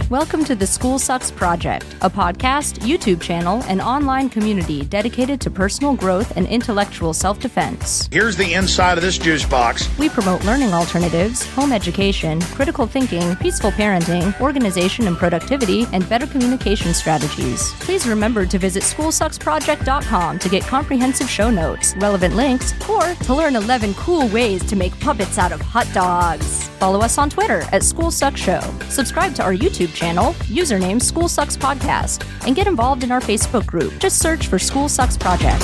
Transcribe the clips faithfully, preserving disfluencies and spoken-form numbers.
Welcome to the School Sucks Project, a podcast, YouTube channel, and online community dedicated to personal growth and intellectual self-defense. Here's the inside of this juice box. We promote learning alternatives, home education, critical thinking, peaceful parenting, organization and productivity, and better communication strategies. Please remember to visit school sucks project dot com to get comprehensive show notes, relevant links, or to learn eleven cool ways to make puppets out of hot dogs. Follow us on Twitter at School Sucks Show. Subscribe to our YouTube channel, username School Sucks Podcast, and get involved in our Facebook group. Just search for School Sucks Project.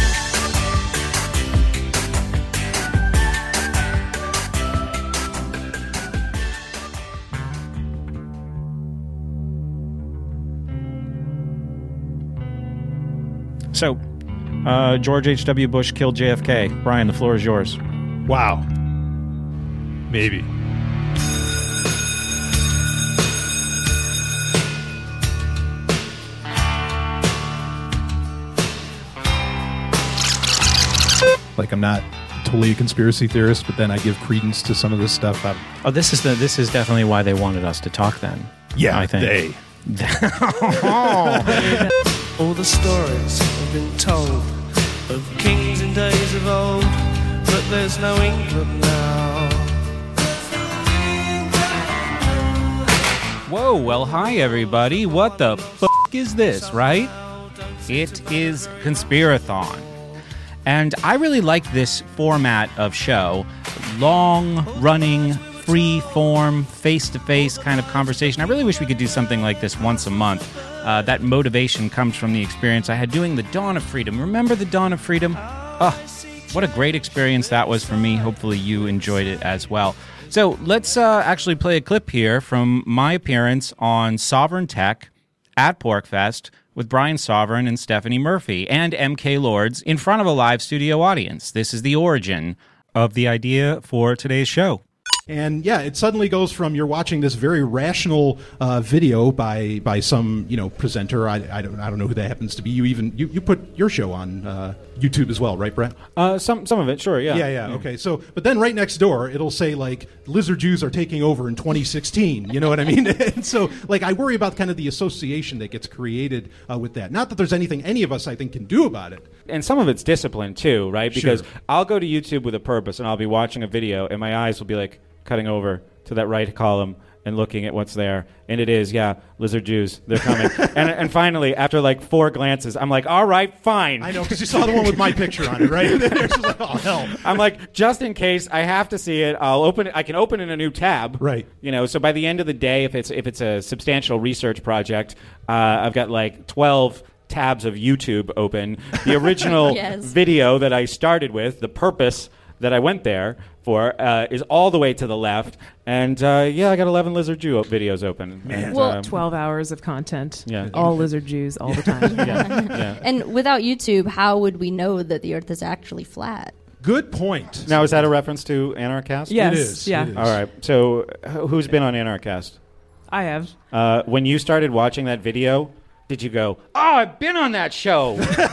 So, uh, George H W. Bush killed J F K. Brian, the floor is yours. Wow. Maybe. Like, I'm not totally a conspiracy theorist, but then I give credence to some of this stuff. I'm, Oh, this is the this is definitely why they wanted us to talk then. yeah, I think. they. All the stories have been told of kings in days of old, but there's no England now. Whoa, well, hi, everybody. What the f*** is this, right? It is Conspirathon. And I really like this format of show. Long, running, free-form, face-to-face kind of conversation. I really wish we could do something like this once a month. Uh, that motivation comes from the experience I had doing the Dawn of Freedom. Remember the Dawn of Freedom? Oh, what a great experience that was for me. Hopefully you enjoyed it as well. So let's uh, actually play a clip here from my appearance on Sovereign Tech at PorcFest with Brian Sovereign and Stephanie Murphy and M K Lords in front of a live studio audience. This is the origin of the idea for today's show. And yeah, it suddenly goes from you're watching this very rational uh, video by by some you know presenter. I, I don't I don't know who that happens to be. You even you, you put your show on uh, YouTube as well, right, Brett? Uh, some some of it, sure, yeah. Yeah, yeah, okay. So, but then right next door, it'll say like lizard Jews are taking over in twenty sixteen. You know what I mean? And so, like, I worry about kind of the association that gets created uh, with that. Not that there's anything any of us I think can do about it. And some of it's discipline too, right? Because Sure. I'll go to YouTube with a purpose, and I'll be watching a video, and my eyes will be like cutting over to that right column and looking at what's there. And it is, yeah, lizard Jews, they're coming. and and finally, after like four glances, I'm like, all right, fine. I know, because you saw the one with my picture on it, right? It's just like, oh, hell. I'm like, just in case I have to see it, I'll open it. I can open in a new tab. Right. You know, so by the end of the day, if it's if it's a substantial research project, uh, I've got like twelve tabs of YouTube open. The original Yes. video that I started with, the purpose that I went there for, uh, is all the way to the left. And uh, yeah, I got eleven Lizard Jew videos open. Man. And, Well, um, twelve hours of content. Yeah. All lizard Jews all the time. yeah, yeah. And without YouTube, how would we know that the Earth is actually flat? Good point. Now, is that a reference to Anarchast? Yes. It is. Yeah. It is. All right. So, wh- who's been on Anarchast? I have. Uh, when you started watching that video, did you go, oh, I've been on that show?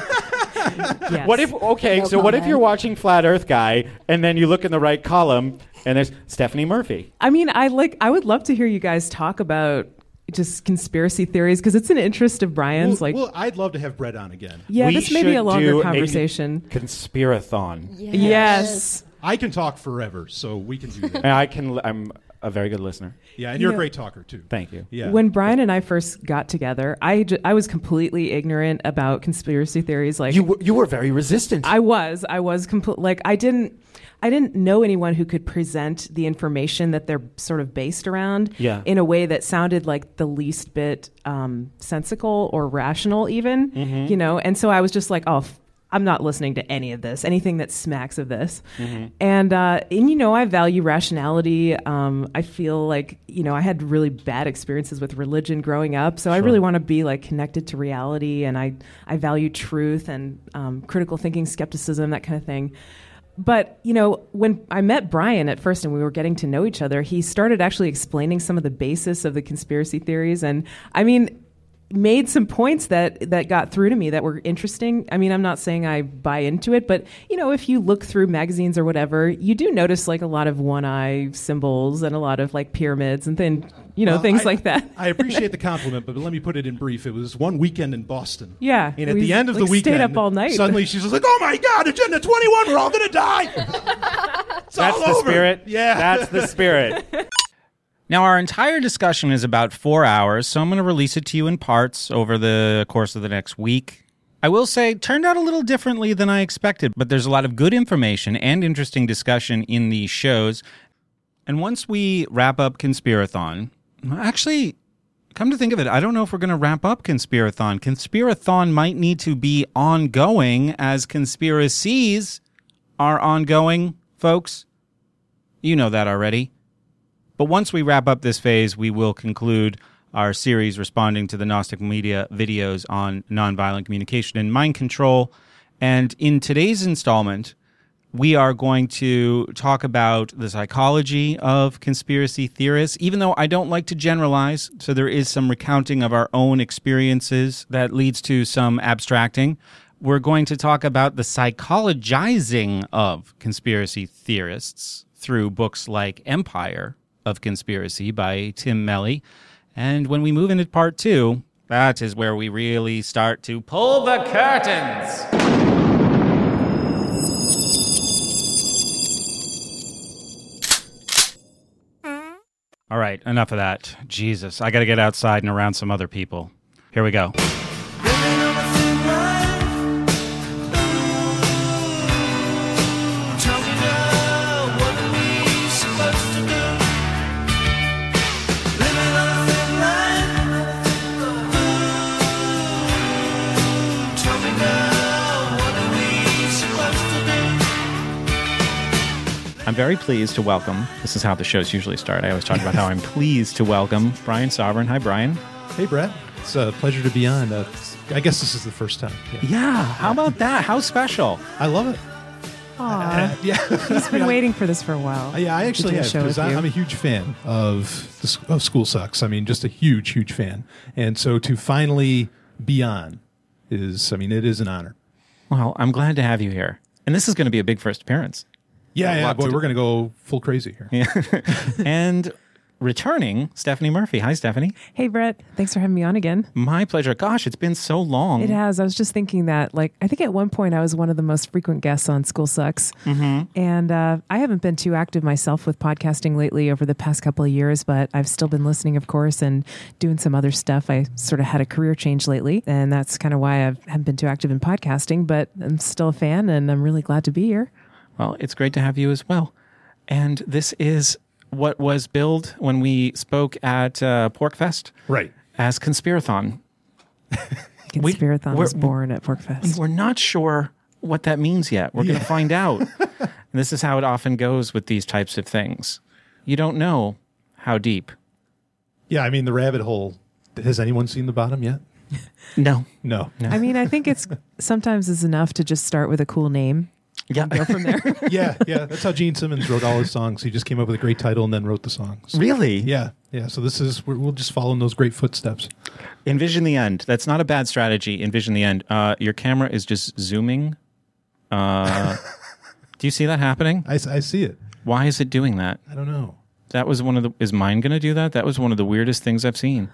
Yes. What if, okay, No so what if comment. you're watching Flat Earth Guy, and then you look in the right column, and there's Stephanie Murphy? I mean, I like. I would love to hear you guys talk about just conspiracy theories because it's an interest of Brian's. Well, like, well, I'd love to have Brett on again. yeah, We this may be should a longer do conversation. Conspirathon. Yes. I can talk forever, so we can do that. And I can, I'm a very good listener. Yeah, and you're Yeah. a great talker, too. Thank you. Yeah. When Brian and I first got together, I, ju- I was completely ignorant about conspiracy theories. Like, You, w- you were very resistant. I was, I was complete. Like, I didn't, I didn't know anyone who could present the information that they're sort of based around Yeah. in a way that sounded like the least bit um, sensical or rational, even. Mm-hmm. You know, and so I was just like, oh. F- I'm not listening to any of this, anything that smacks of this. Mm-hmm. And, uh, and, you know, I value rationality. Um, I feel like, you know, I had really bad experiences with religion growing up. So I really want to be like connected to reality. And I, I value truth and um, critical thinking, skepticism, that kind of thing. But, you know, when I met Brian at first and we were getting to know each other, he started actually explaining some of the basis of the conspiracy theories. And I mean, made some points that that got through to me that were interesting. I mean, I'm not saying I buy into it, but, you know, if you look through magazines or whatever, you do notice like a lot of one eye symbols and a lot of like pyramids and then you know, Well, things I- like that. I appreciate the compliment, but let me put it in brief. It was one weekend in Boston. Yeah, And at we, the end of like, the weekend, stayed up all night. suddenly she's just like, "Oh my God, Agenda twenty-one, we're all gonna die." It's That's all the over. spirit. Yeah, That's the spirit. Now, our entire discussion is about four hours, so I'm going to release it to you in parts over the course of the next week. I will say, it turned out a little differently than I expected, but there's a lot of good information and interesting discussion in these shows. And once we wrap up Conspirathon, actually, come to think of it, I don't know if we're going to wrap up Conspirathon. Conspirathon might need to be ongoing as conspiracies are ongoing, folks. You know that already. But once we wrap up this phase, we will conclude our series responding to the Gnostic Media videos on nonviolent communication and mind control. And in today's installment, we are going to talk about the psychology of conspiracy theorists, even though I don't like to generalize. So there is some recounting of our own experiences that leads to some abstracting. We're going to talk about the psychologizing of conspiracy theorists through books like Empire of Conspiracy by Tim Melly. And when we move into part two, that is where we really start to pull the curtains. All right, enough of that. Jesus, I got to get outside and around some other people. Here we go. Living on a thin line. Ooh, tell me now, what are we supposed to do? Living on a thin line. Ooh, tell me now, what are we supposed to do? I'm very pleased to welcome, this is how the shows usually start. I always talk about how I'm pleased to welcome Brian Sovereign. Hi, Brian. Hey, Brett. It's a pleasure to be on. Uh, I guess this is the first time. Yeah. Yeah, how about that? How special? I love it. Aw, Uh, yeah. he's been waiting for this for a while. Yeah, I to actually do a have, show because with you. I'm a huge fan of, the, s- of School Sucks. I mean, just a huge, huge fan. And so to finally be on is, I mean, it is an honor. Well, I'm glad to have you here. And this is going to be a big first appearance. Yeah, A yeah, lot boy, to do. we're going to go full crazy here. And returning, Stephanie Murphy. Hi, Stephanie. Hey, Brett. Thanks for having me on again. My pleasure. Gosh, it's been so long. It has. I was just thinking that, like, I think at one point I was one of the most frequent guests on School Sucks. Mm-hmm. And uh, I haven't been too active myself with podcasting lately over the past couple of years, but I've still been listening, of course, and doing some other stuff. I sort of had a career change lately, and that's kind of why I haven't been too active in podcasting, but I'm still a fan, and I'm really glad to be here. Well, it's great to have you as well. And this is what was billed when we spoke at uh, Porkfest Right. as Conspirathon. We- Conspirathon we're- was born at Porkfest. We're not sure what that means yet. We're going to find out. And this is how it often goes with these types of things. You don't know how deep. Yeah, I mean, the rabbit hole. Has anyone seen the bottom yet? No. No. I mean, I think it's sometimes it's enough to just start with a cool name. Yeah. Go from there. yeah, yeah. That's how Gene Simmons wrote all his songs. He just came up with a great title and then wrote the songs. Really? Yeah, yeah. So this is, we're, we'll just follow in those great footsteps. Envision the end. That's not a bad strategy. Envision the end. Uh, your camera is just zooming. Uh, do you see that happening? I, I see it. Why is it doing that? I don't know. That was one of the. Is mine going to do that? That was one of the weirdest things I've seen.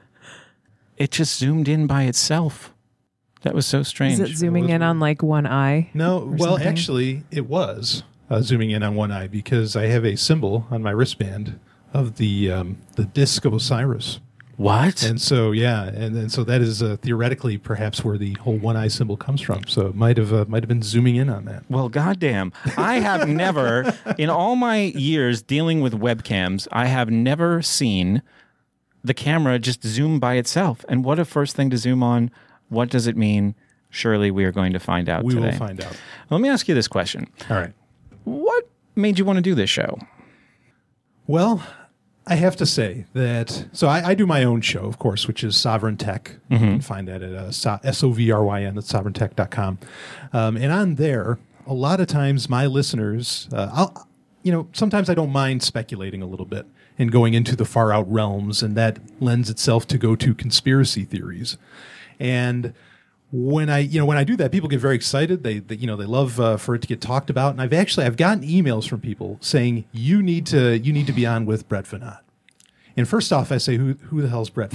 It just zoomed in by itself. That was so strange. Is it zooming in on like one eye? No, or well, something? actually, it was uh, zooming in on one eye because I have a symbol on my wristband of the um, the disc of Osiris. What? And so, yeah, and, and so that is uh, theoretically perhaps where the whole one eye symbol comes from. So it might have uh, might have been zooming in on that. Well, goddamn. I have never, in all my years dealing with webcams, I have never seen the camera just zoom by itself. And what a first thing to zoom on. What does it mean? Surely we are going to find out We today. will find out. Let me ask you this question. All right. What made you want to do this show? Well, I have to say that, so I, I do my own show, of course, which is Sovereign Tech. You can find that at uh, so, S O V R Y N at sovereign tech dot com. Um, and on there, a lot of times my listeners, uh, I'll, you know, sometimes I don't mind speculating a little bit and going into the far out realms, and that lends itself to go to conspiracy theories. And when I, you know, when I do that, people get very excited. They, they you know, they love uh, for it to get talked about. And I've actually, I've gotten emails from people saying you need to, you need to be on with Brett Veinotte. And first off, I say, who who the hell's Brett?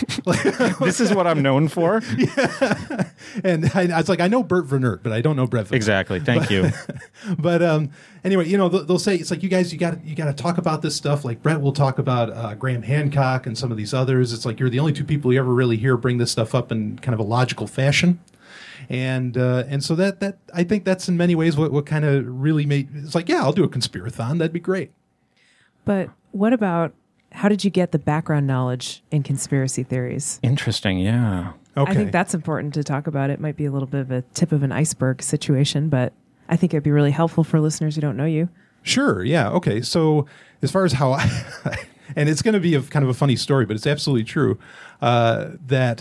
This is what I'm known for. Yeah. And I, I was like, I know Bert Vernert, but I don't know Brett Vernert. Exactly. Thank but, you. But um, anyway, you know, they'll, they'll say, it's like, you guys, you got you got to talk about this stuff. Like Brett will talk about uh, Graham Hancock and some of these others. It's like, you're the only two people you ever really hear bring this stuff up in kind of a logical fashion. And uh, and so that that I think that's in many ways what, what kind of really made, it's like, yeah, I'll do a conspirathon. That'd be great. But what about, how did you get the background knowledge in conspiracy theories? Interesting, yeah. Okay. I think that's important to talk about. It might be a little bit of a tip of an iceberg situation, but I think it'd be really helpful for listeners who don't know you. Sure, yeah, okay. So as far as how I, and it's going to be a kind of a funny story, but it's absolutely true, uh, that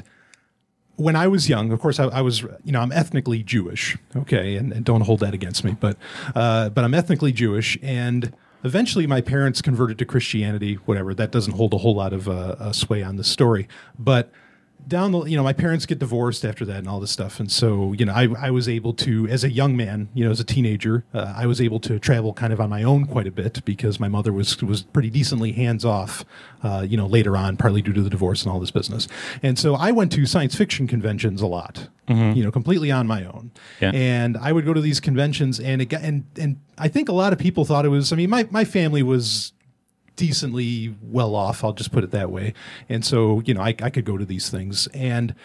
when I was young, of course, I, I was, you know, I'm ethnically Jewish, okay, and, and don't hold that against me, but uh, but I'm ethnically Jewish, and eventually my parents converted to Christianity, whatever. That doesn't hold a whole lot of uh, uh, sway on the story. But down the, you know, my parents get divorced after that and all this stuff. And so, you know, I, I was able to, as a young man, you know, as a teenager, uh, I was able to travel kind of on my own quite a bit because my mother was was pretty decently hands off, uh, you know, later on, partly due to the divorce and all this business. And so I went to science fiction conventions a lot. Mm-hmm. You know, completely on my own. Yeah. And I would go to these conventions, and it got, and and I think a lot of people thought it was, I mean, my, my family was decently well off, I'll just put it that way. And so, you know, I, I could go to these things. And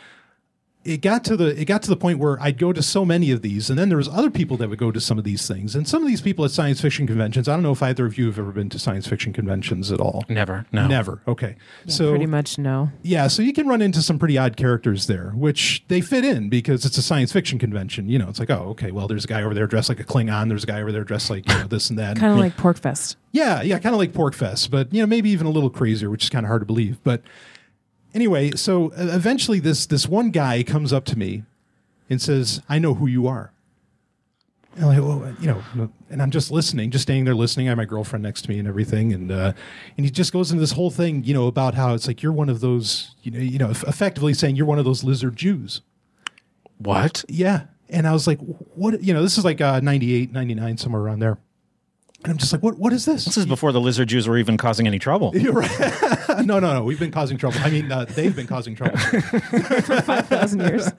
it got to the it got to the point where I'd go to so many of these, and then there was other people that would go to some of these things. And some of these people at science fiction conventions, I don't know if either of you have ever been to science fiction conventions at all. Never, no. Never, okay. Yeah, so pretty much no. Yeah, so you can run into some pretty odd characters there, which they fit in because it's a science fiction convention. You know, it's like, oh, okay, well, there's a guy over there dressed like a Klingon. There's a guy over there dressed like, you know, this and that. Kind of like Porkfest. Yeah, yeah, kind of like Porkfest, but, you know, maybe even a little crazier, which is kind of hard to believe. But anyway, so uh, eventually this this one guy comes up to me and says, I know who you are. And I'm like, well, you know, and I'm just listening, just staying there listening. I have my girlfriend next to me and everything. And uh, and he just goes into this whole thing, you know, about how it's like, you're one of those, you know, you know, effectively saying you're one of those lizard Jews. What? Yeah. And I was like, what, you know, this is like uh, ninety-eight, ninety-nine, somewhere around there. And I'm just like, what? What is this? This is before the lizard Jews were even causing any trouble. You're right. no, no, no. We've been causing trouble. I mean, uh, they've been causing trouble For five thousand years.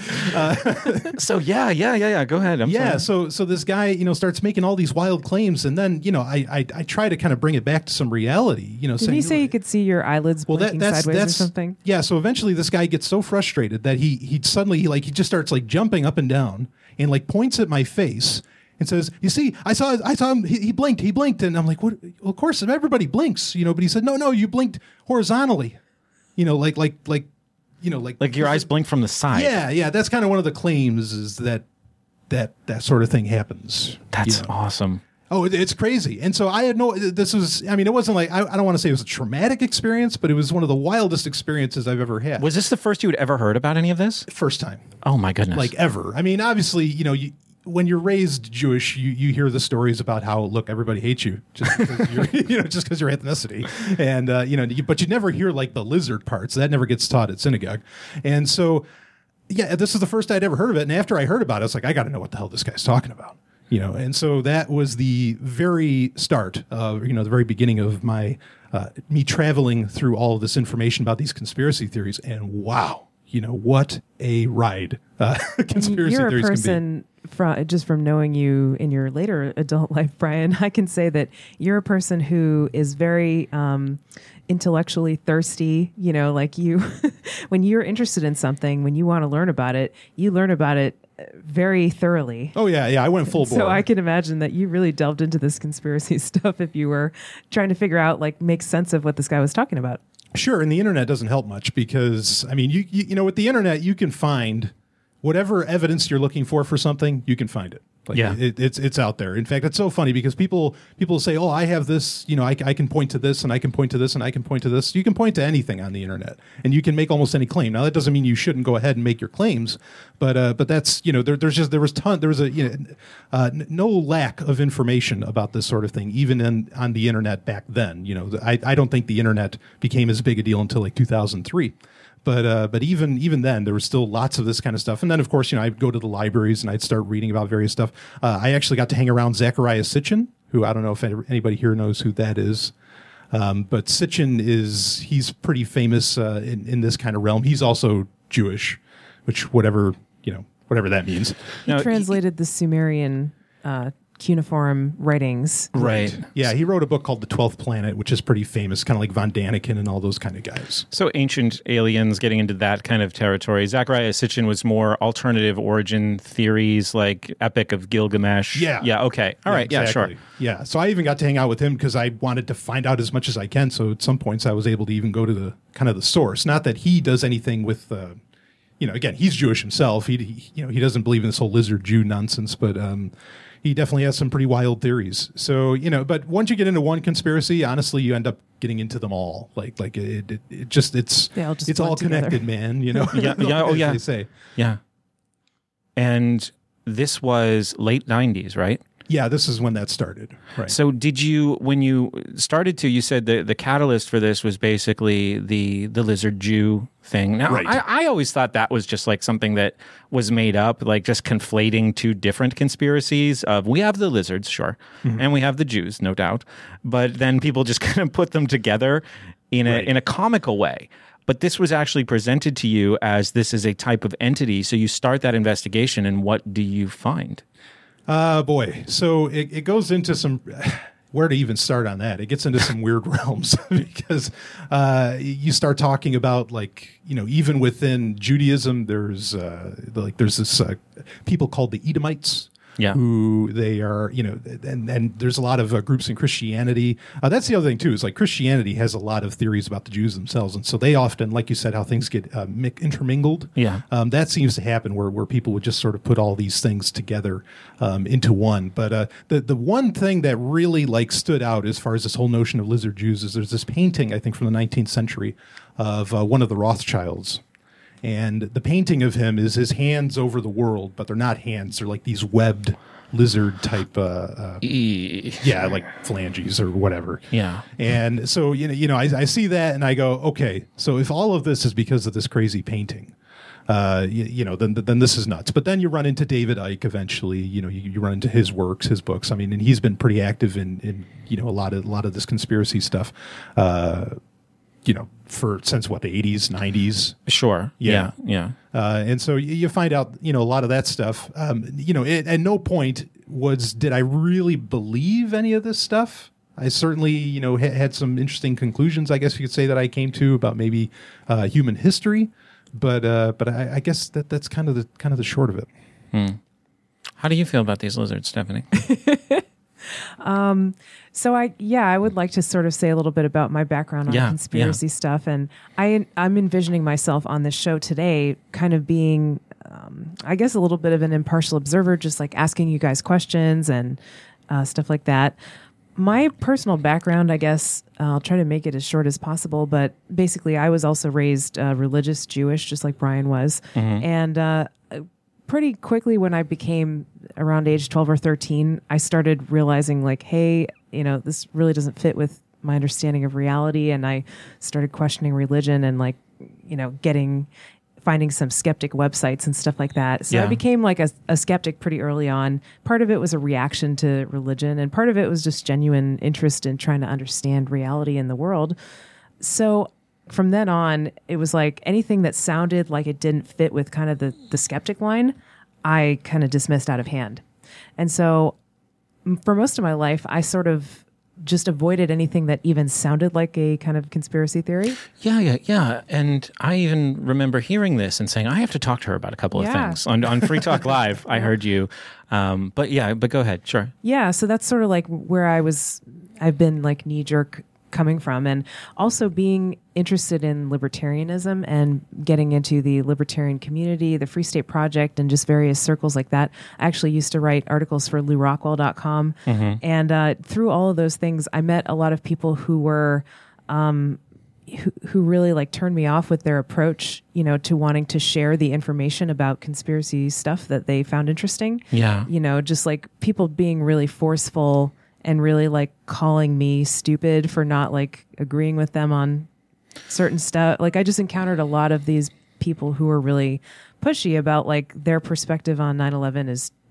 uh, so yeah, yeah, yeah, yeah. Go ahead. I'm yeah. sorry. So, so this guy, you know, starts making all these wild claims, and then, you know, I, I, I try to kind of bring it back to some reality. You know, Did saying, he say you could see your eyelids well, blinking that, that's, sideways that's, or something? Yeah. So eventually, this guy gets so frustrated that he he suddenly he like he just starts like jumping up and down and like points at my face and says, you see, I saw I saw him, he, he blinked, he blinked. And I'm like, what? Well, of course, everybody blinks, you know, but he said, no, no, you blinked horizontally, you know, like, like, like, you know, like. Like your eyes blink from the side. Yeah, yeah. That's kind of one of the claims is that that that sort of thing happens. That's you know? awesome. Oh, it, it's crazy. And so I had no, this was, I mean, it wasn't like, I, I don't want to say it was a traumatic experience, but it was one of the wildest experiences I've ever had. Was this the first you had ever heard about any of this? First time. Oh my goodness. Like ever. I mean, obviously, you know, you, when you're raised Jewish, you, you hear the stories about how, look, everybody hates you just because you're, you know, just because your ethnicity, and uh, you know, you, but you never hear like the lizard parts. That never gets taught at synagogue, and so yeah, this is the first I'd ever heard of it. And after I heard about it, I was like, I got to know what the hell this guy's talking about, you know. And so that was the very start of, you know, the very beginning of my uh, me traveling through all of this information about these conspiracy theories, and wow, you know, what a ride uh, conspiracy You're theories a can be. person, from, just from knowing you in your later adult life, Brian, I can say that you're a person who is very um, intellectually thirsty. You know, like you, when you're interested in something, when you want to learn about it, you learn about it very thoroughly. Oh yeah, yeah, I went full bore. So I can imagine that you really delved into this conspiracy stuff if you were trying to figure out, like, make sense of what this guy was talking about. Sure, and the internet doesn't help much because, I mean, you, you you know, with the internet, you can find whatever evidence you're looking for for something, you can find it. Like, yeah, it, it's it's out there. In fact, it's so funny because people people say, "Oh, I have this. You know, I, I can point to this, and I can point to this, and I can point to this." You can point to anything on the internet, and you can make almost any claim. Now, that doesn't mean you shouldn't go ahead and make your claims, but uh, but that's, you know, there, there's just there was ton there was a you know uh, n- no lack of information about this sort of thing, even in, on the internet back then. You know, I I don't think the internet became as big a deal until like two thousand three. But uh, but even even then, there was still lots of this kind of stuff. And then, of course, you know, I'd go to the libraries and I'd start reading about various stuff. Uh, I actually got to hang around Zecharia Sitchin, who I don't know if anybody here knows who that is. Um, but Sitchin is he's pretty famous uh, in in this kind of realm. He's also Jewish, which whatever you know whatever that means. He No, translated the Sumerian uh, cuneiform writings. Right. Yeah, he wrote a book called The Twelfth Planet, which is pretty famous, kind of like Von Daniken and all those kind of guys. So ancient aliens, getting into that kind of territory. Zachariah Sitchin was more alternative origin theories, like Epic of Gilgamesh. Yeah. Yeah. Okay. All Yeah, right. Yeah. exactly. Sure. Yeah, so I even got to hang out with him because I wanted to find out as much as I can. So at some points, I was able to even go to the kind of the source. Not that he does anything with, uh, you know, again, he's Jewish himself. He, he, you know, he doesn't believe in this whole lizard Jew nonsense, but um, he definitely has some pretty wild theories. So you know, but once you get into one conspiracy, honestly, you end up getting into them all. Like, like it, it, it just it's They all just it's all blend together. connected, man. You know, Yeah, yeah, oh, as yeah. They say. Yeah. And this was late nineties, right? Yeah, this is when that started. Right. So did you, when you started to, you said the, the catalyst for this was basically the the lizard Jew thing. Now, Right. I, I always thought that was just like something that was made up, like just conflating two different conspiracies of we have the lizards, sure, Mm-hmm. and we have the Jews, no doubt. But then people just kind of put them together in a Right. in a comical way. But this was actually presented to you as this is a type of entity. So you start that investigation, and what do you find? Uh, boy. So it, it goes into some, where to even start on that? It gets into some weird realms because uh, you start talking about like, you know, even within Judaism, there's uh, like there's this uh, people called the Edomites. Yeah. Who they are, you know, and, and there's a lot of uh, groups in Christianity. Uh, that's the other thing, too, is like Christianity has a lot of theories about the Jews themselves. And so they often, like you said, how things get uh, mi- intermingled. Yeah. Um, that seems to happen where, where people would just sort of put all these things together um, into one. But uh, the, the one thing that really like stood out as far as this whole notion of lizard Jews is there's this painting, I think, from the nineteenth century of uh, one of the Rothschilds. And the painting of him is his hands over the world, but they're not hands. They're like these webbed lizard type, uh, uh, yeah, like phalanges or whatever. Yeah. And so, you know, you know, I, I see that and I go, okay, so if all of this is because of this crazy painting, uh, you, you know, then then this is nuts. But then you run into David Icke eventually. You know, you, you run into his works, his books. I mean, and he's been pretty active in, in you know, a lot of a lot of this conspiracy stuff. Uh, you know, for since what, the eighties, nineties. Sure. Yeah. Yeah. Yeah. Uh, and so you, you find out, you know, a lot of that stuff. Um, you know, it, at no point was did I really believe any of this stuff. I certainly, you know, ha- had some interesting conclusions, I guess you could say, that I came to about maybe uh, human history. But uh, but I, I guess that that's kind of the kind of the short of it. Hmm. How do you feel about these lizards, Stephanie? Um, so I, yeah, I would like to sort of say a little bit about my background on Yeah, conspiracy yeah. stuff. And I, I'm envisioning myself on this show today kind of being, um, I guess, a little bit of an impartial observer, just like asking you guys questions and uh, stuff like that. My personal background, I guess, uh, I'll try to make it as short as possible, but basically I was also raised uh, religious Jewish, just like Brian was. Mhm. And uh, pretty quickly when I became around age twelve or thirteen, I started realizing like, hey, you know, this really doesn't fit with my understanding of reality. And I started questioning religion and like, you know, getting, finding some skeptic websites and stuff like that. So I Yeah. became like a, a skeptic pretty early on. Part of it was a reaction to religion and part of it was just genuine interest in trying to understand reality in the world. So from then on, it was like anything that sounded like it didn't fit with kind of the, the skeptic line, I kind of dismissed out of hand. And so m- for most of my life, I sort of just avoided anything that even sounded like a kind of conspiracy theory. Yeah, yeah, yeah. And I even remember hearing this and saying, I have to talk to her about a couple of Yeah. things. On, on Free Talk Live, I heard you. Um, but yeah, but go ahead. Sure. Yeah, so that's sort of like where I was, I've been like knee jerk coming from. And also being interested in libertarianism and getting into the libertarian community, the Free State Project, and just various circles like that. I actually used to write articles for Lou Rockwell dot com. Mhm. And uh, through all of those things, I met a lot of people who were, um, who, who really like turned me off with their approach, you know, to wanting to share the information about conspiracy stuff that they found interesting. Yeah. You know, just like people being really forceful and really like calling me stupid for not like agreeing with them on certain stuff. Like I just encountered a lot of these people who were really pushy about like their perspective on nine eleven is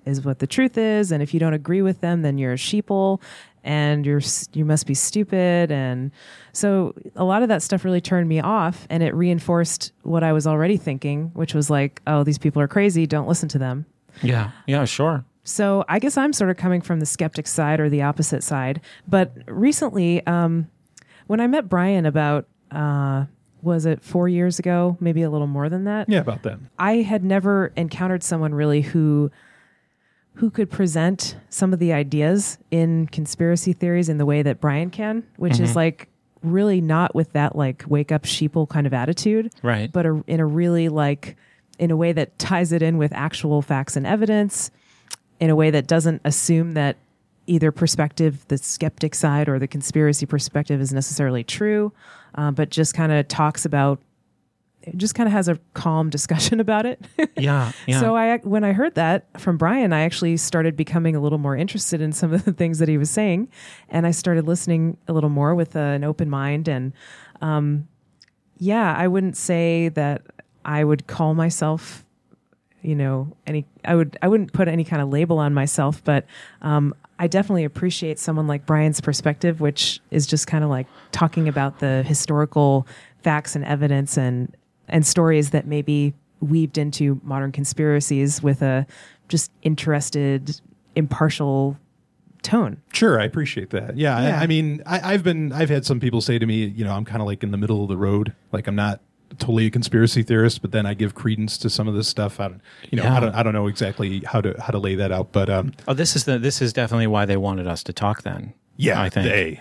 is what the truth is, and if you don't agree with them, then you're a sheeple, and you're you must be stupid. And so a lot of that stuff really turned me off, and it reinforced what I was already thinking, which was like, oh, these people are crazy, don't listen to them. Yeah, yeah, sure. So I guess I'm sort of coming from the skeptic side or the opposite side. But recently, um, when I met Brian about, uh, was it four years ago, maybe a little more than that? Yeah, about that. I had never encountered someone really who who could present some of the ideas in conspiracy theories in the way that Brian can, which mm-hmm. is like really not with that like wake up sheeple kind of attitude, right? But a, in a really like, in a way that ties it in with actual facts and evidence, in a way that doesn't assume that either perspective, the skeptic side or the conspiracy perspective, is necessarily true, uh, but just kind of talks about, just kind of has a calm discussion about it. yeah, yeah. So I, when I heard that from Brian, I actually started becoming a little more interested in some of the things that he was saying, and I started listening a little more with uh, an open mind. And um, yeah, I wouldn't say that I would call myself, you know, any. I would. I wouldn't put any kind of label on myself, but um, I definitely appreciate someone like Brian's perspective, which is just kind of like talking about the historical facts and evidence and. and stories that may be weaved into modern conspiracies with a just interested, impartial tone. Sure, I appreciate that. Yeah, yeah. I, I mean, I, I've been, I've had some people say to me, you know, I'm kind of like in the middle of the road. Like I'm not totally a conspiracy theorist, but then I give credence to some of this stuff. I don't, you know, yeah. I don't, I don't know exactly how to how to lay that out. But um, oh, this is the this is definitely why they wanted us to talk. Then, yeah, I think they.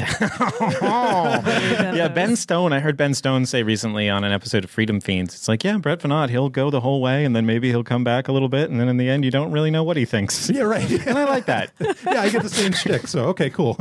oh. Yeah, Ben Stone. I heard Ben Stone say recently on an episode of Freedom Fiends, it's like, yeah, Brett Veinotte, he'll go the whole way, and then maybe he'll come back a little bit, and then in the end, you don't really know what he thinks. Yeah, right. And I like that. Yeah, I get the same shtick, so okay, cool.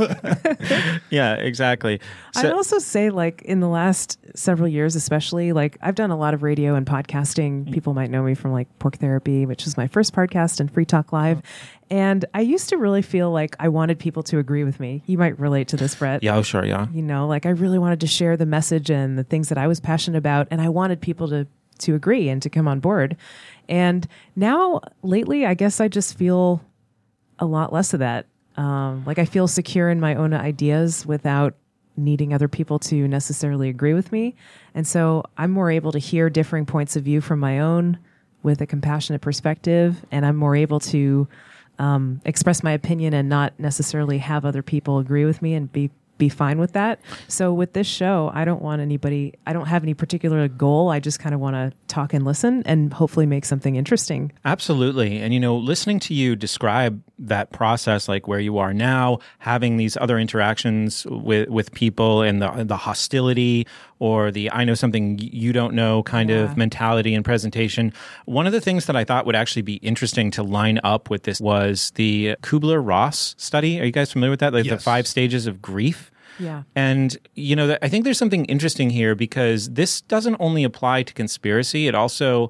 Yeah, exactly. So, I'd also say, like, in the last several years, especially, like, I've done a lot of radio and podcasting. People might know me from, like, Pork Therapy, which is my first podcast, and Free Talk Live. And I used to really feel like I wanted people to agree with me. You might relate to this, Brett. Yeah, oh, sure, yeah. You know, like I really wanted to share the message and the things that I was passionate about, and I wanted people to to agree and to come on board. And now, lately, I guess I just feel a lot less of that. Um, like I feel secure in my own ideas without needing other people to necessarily agree with me. And so I'm more able to hear differing points of view from my own with a compassionate perspective, and I'm more able to Um, express my opinion and not necessarily have other people agree with me and be be fine with that. So with this show, I don't want anybody, I don't have any particular goal. I just kind of want to talk and listen and hopefully make something interesting. Absolutely. And, you know, listening to you describe that process, like where you are now, having these other interactions with, with people and the, the hostility or the I know something you don't know kind yeah. of mentality and presentation. One of the things that I thought would actually be interesting to line up with this was the Kubler-Ross study. Are you guys familiar with that? Like yes. the five stages of grief? Yeah. And, you know, I think there's something interesting here because this doesn't only apply to conspiracy. It also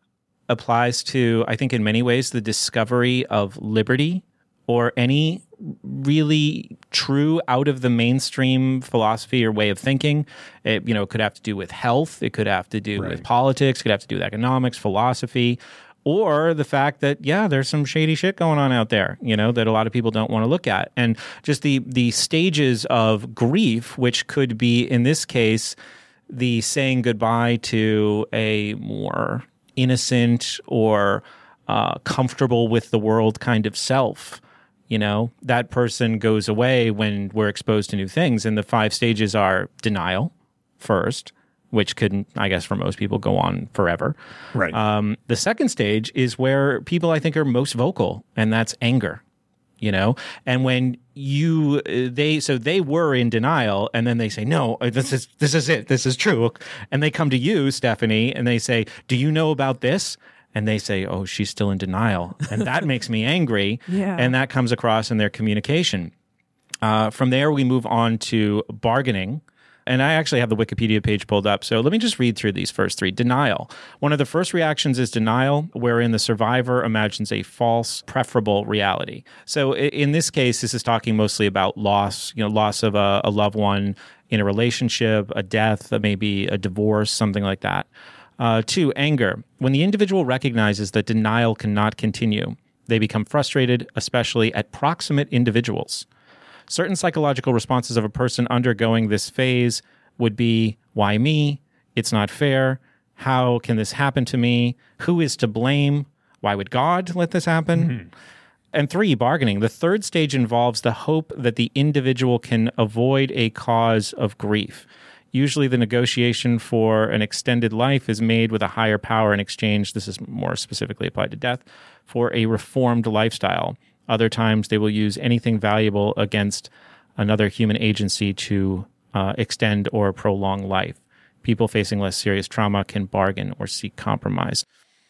applies to, I think in many ways, the discovery of liberty or any really true out of the mainstream philosophy or way of thinking. It, you know, it could have to do with health. It could have to do right. with politics. It could have to do with economics, philosophy. Or the fact that, yeah, there's some shady shit going on out there, you know, that a lot of people don't want to look at. And just the the stages of grief, which could be, in this case, the saying goodbye to a more innocent or uh, comfortable with the world kind of self. You know, that person goes away when we're exposed to new things. And the five stages are denial first, which could, I guess, for most people go on forever. Right. Um, the second stage is where people, I think, are most vocal, and that's anger, you know? And when you, they, so they were in denial, and then they say, no, this is, this is it, this is true. And they come to you, Stephanie, and they say, do you know about this? And they say, oh, she's still in denial. And that makes me angry. Yeah. And that comes across in their communication. Uh, from there, we move on to bargaining. And I actually have the Wikipedia page pulled up. So let me just read through these first three. Denial. One of the first reactions is denial, wherein the survivor imagines a false, preferable reality. So in this case, this is talking mostly about loss, you know, loss of a, a loved one in a relationship, a death, maybe a divorce, something like that. Uh, two, anger. When the individual recognizes that denial cannot continue, They become frustrated, especially at proximate individuals. Certain psychological responses of a person undergoing this phase would be, why me? It's not fair. How can this happen to me? Who is to blame? Why would God let this happen? Mm-hmm. And three, bargaining. The third stage involves the hope that the individual can avoid a cause of grief. Usually the negotiation for an extended life is made with a higher power in exchange, this is more specifically applied to death, for a reformed lifestyle. Other times they will use anything valuable against another human agency to uh, extend or prolong life. People facing less serious trauma can bargain or seek compromise.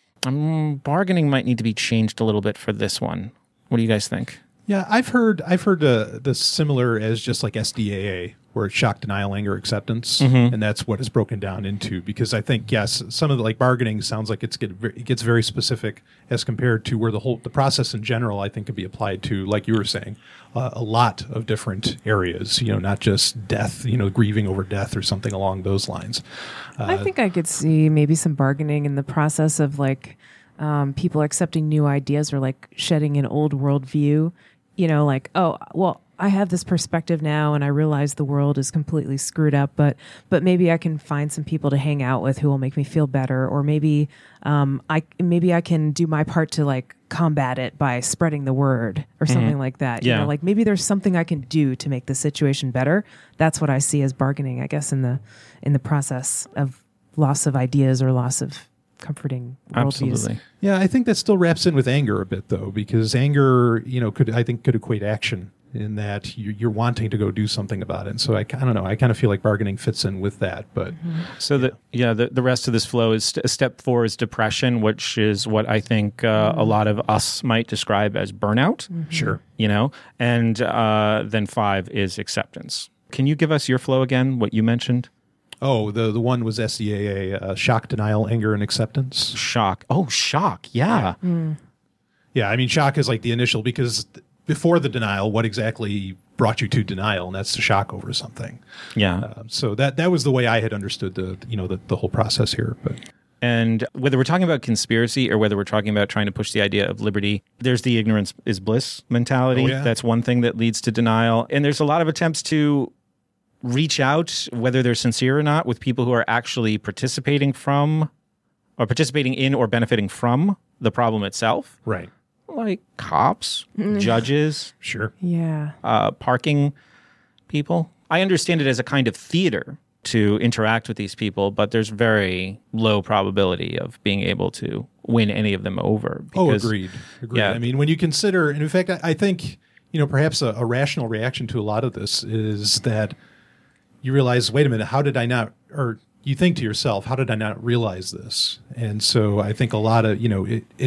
Um, bargaining might need to be changed a little bit for this one. What do you guys think? Yeah, I've heard I've heard uh, this similar as just like S D A A, where it's shock, denial, anger, acceptance, mm-hmm. and that's what is broken down into. Because I think yes, some of the like bargaining sounds like it's get it gets very specific as compared to where the whole the process in general I think could be applied to, like you were saying, uh, a lot of different areas. You know, not just death. You know, grieving over death or something along those lines. Uh, I think I could see maybe some bargaining in the process of like. Um, people accepting new ideas or like shedding an old worldview, you know, like, oh, well, I have this perspective now and I realize the world is completely screwed up, but but maybe I can find some people to hang out with who will make me feel better, or maybe um, I maybe I can do my part to like combat it by spreading the word or something mm-hmm. like that. Yeah. You know, like maybe there's something I can do to make the situation better. That's what I see as bargaining, I guess, in the in the process of loss of ideas or loss of comforting worldviews. Absolutely. Yeah, I think that still wraps in with anger a bit, though, because anger, you know, could I think could equate action in that you, you're wanting to go do something about it. And so I, I don't know, I kind of feel like bargaining fits in with that. But mm-hmm. so the yeah, the, the rest of this flow is st- step four is depression, which is what I think uh, mm-hmm. a lot of us might describe as burnout. Mm-hmm. Sure, you know, and uh, then five is acceptance. Can you give us your flow again? What you mentioned? Oh, the the one was S D A A, uh, shock, denial, anger, and acceptance. Shock. Oh, shock. Yeah. Yeah. Mm. Yeah, I mean, shock is like the initial, because th- before the denial, what exactly brought you to denial? And that's the shock over something. Yeah. Uh, so that that was the way I had understood the you know the, the whole process here. But and whether we're talking about conspiracy or whether we're talking about trying to push the idea of liberty, there's the ignorance is bliss mentality. Oh, yeah. That's one thing that leads to denial. And there's a lot of attempts to reach out, whether they're sincere or not, with people who are actually participating from or participating in or benefiting from the problem itself. Right. Like cops, judges. Sure. Yeah. Uh, parking people. I understand it as a kind of theater to interact with these people, but there's very low probability of being able to win any of them over. Because, oh, agreed. Agreed. Yeah. I mean, when you consider, and in fact, I, I think, you know, perhaps a, a rational reaction to a lot of this is that you realize, wait a minute, how did I not, or you think to yourself, how did I not realize this? And so I think a lot of, you know, it, it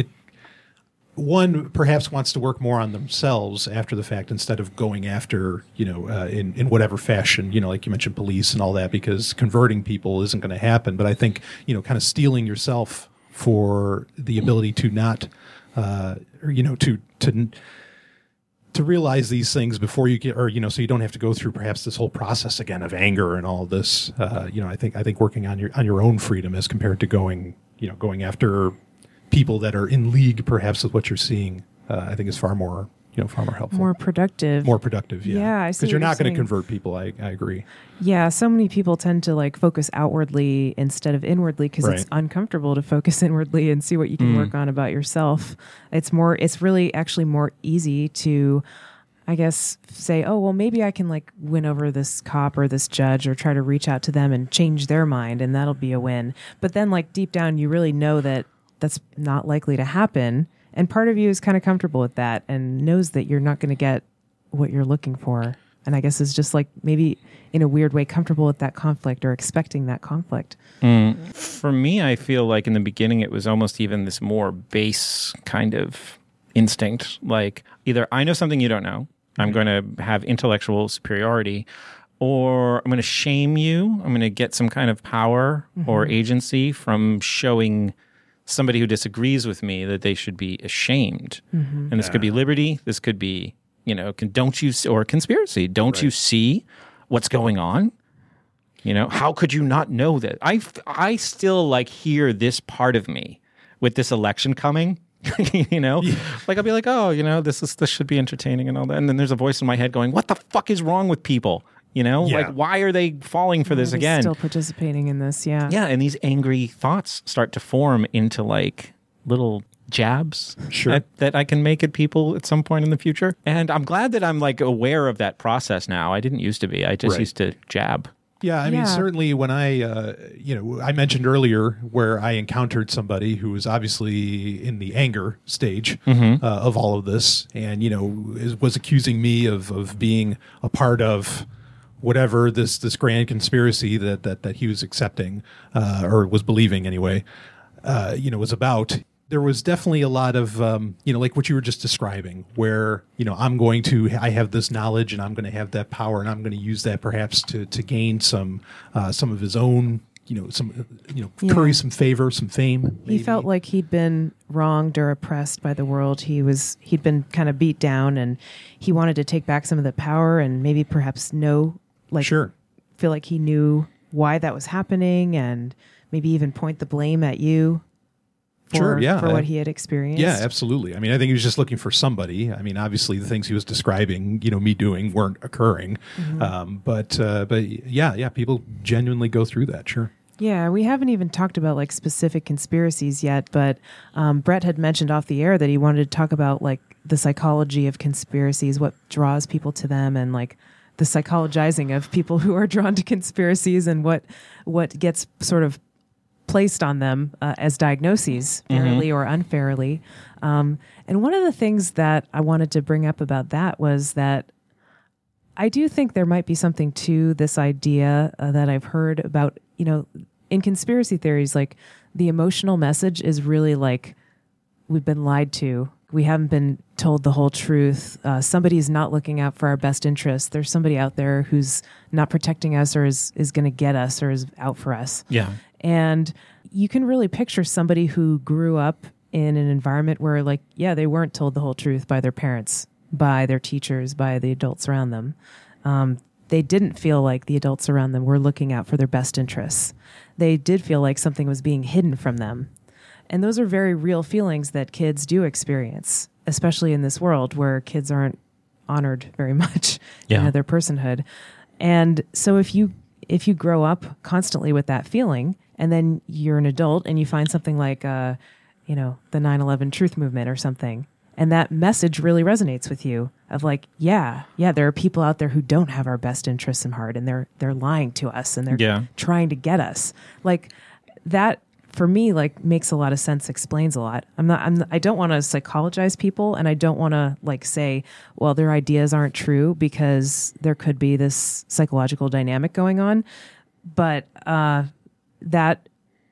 one perhaps wants to work more on themselves after the fact instead of going after, you know, uh, in, in whatever fashion, you know, like you mentioned police and all that, because converting people isn't going to happen. But I think, you know, kind of steeling yourself for the ability to not, uh, or, you know, to, to, to realize these things before you get, or, you know, so you don't have to go through perhaps this whole process again of anger and all this, uh, you know, I think, I think working on your, on your own freedom as compared to going, you know, going after people that are in league perhaps with what you're seeing, uh, I think is far more, you know, far more helpful. More productive. More productive, yeah. Yeah, I see. Because you're what not going to saying. convert people, I, I agree. Yeah, so many people tend to like focus outwardly instead of inwardly because Right. it's uncomfortable to focus inwardly and see what you can Mm. work on about yourself. It's more, it's really actually more easy to, I guess, say, oh, well, maybe I can like win over this cop or this judge or try to reach out to them and change their mind and that'll be a win. But then like deep down, you really know that that's not likely to happen. And part of you is kind of comfortable with that and knows that you're not going to get what you're looking for. And I guess is just like maybe in a weird way comfortable with that conflict or expecting that conflict. Mm. For me, I feel like in the beginning it was almost even this more base kind of instinct. Like either I know something you don't know, I'm going to have intellectual superiority, or I'm going to shame you. I'm going to get some kind of power mm-hmm. or agency from showing somebody who disagrees with me that they should be ashamed. Mm-hmm. And this yeah. could be liberty. This could be, you know, can, don't you, or conspiracy. Don't right. you see what's going on? You know, how could you not know that? I, I still like hear this part of me with this election coming. you know, yeah. Like I'll be like, oh, you know, this is this should be entertaining and all that, and then there's a voice in my head going, what the fuck is wrong with people? You know, yeah. Like why are they falling for this again? Still participating in this, yeah, yeah, and these angry thoughts start to form into like little jabs sure. at, that I can make at people at some point in the future. And I'm glad that I'm like aware of that process now. I didn't used to be. I just right. used to jab. Yeah, I yeah. mean, certainly when I, uh, you know, I mentioned earlier where I encountered somebody who was obviously in the anger stage mm-hmm. uh, of all of this, and you know, is, was accusing me of of being a part of whatever this this grand conspiracy that that that he was accepting uh, or was believing anyway, uh, you know, was about. There was definitely a lot of, um, you know, like what you were just describing, where, you know, I'm going to, I have this knowledge and I'm going to have that power and I'm going to use that perhaps to to gain some uh, some of his own, you know, some, you know, yeah. curry some favor, some fame. Maybe. He felt like he'd been wronged or oppressed by the world. He was, he'd been kind of beat down and he wanted to take back some of the power and maybe perhaps know, like, sure. feel like he knew why that was happening and maybe even point the blame at you. For, sure, yeah. for what he had experienced. Yeah, absolutely. I mean, I think he was just looking for somebody. I mean, obviously the things he was describing, you know, me doing weren't occurring. Mm-hmm. Um, but, uh, but yeah, yeah, people genuinely go through that, sure. Yeah, we haven't even talked about like specific conspiracies yet, but um, Brett had mentioned off the air that he wanted to talk about like the psychology of conspiracies, what draws people to them, and like the psychologizing of people who are drawn to conspiracies and what what gets sort of placed on them uh, as diagnoses, fairly mm-hmm. or unfairly. Um, and one of the things that I wanted to bring up about that was that I do think there might be something to this idea uh, that I've heard about, you know, in conspiracy theories, like the emotional message is really like, we've been lied to. We haven't been told the whole truth. Uh, somebody's not looking out for our best interests. There's somebody out there who's not protecting us or is, is going to get us or is out for us. Yeah. And you can really picture somebody who grew up in an environment where, like, yeah, they weren't told the whole truth by their parents, by their teachers, by the adults around them. Um, they didn't feel like the adults around them were looking out for their best interests. They did feel like something was being hidden from them. And those are very real feelings that kids do experience, especially in this world where kids aren't honored very much yeah. in you know, their personhood. And so if you if you grow up constantly with that feeling, and then you're an adult and you find something like, uh, you know, the nine eleven truth movement or something, and that message really resonates with you of like, yeah, yeah, there are people out there who don't have our best interests in heart, and they're they're lying to us and they're yeah. trying to get us. Like that for me, like makes a lot of sense, explains a lot. I'm not, I'm, I don't want to psychologize people, and I don't want to like say, well, their ideas aren't true, because there could be this psychological dynamic going on. But uh, that,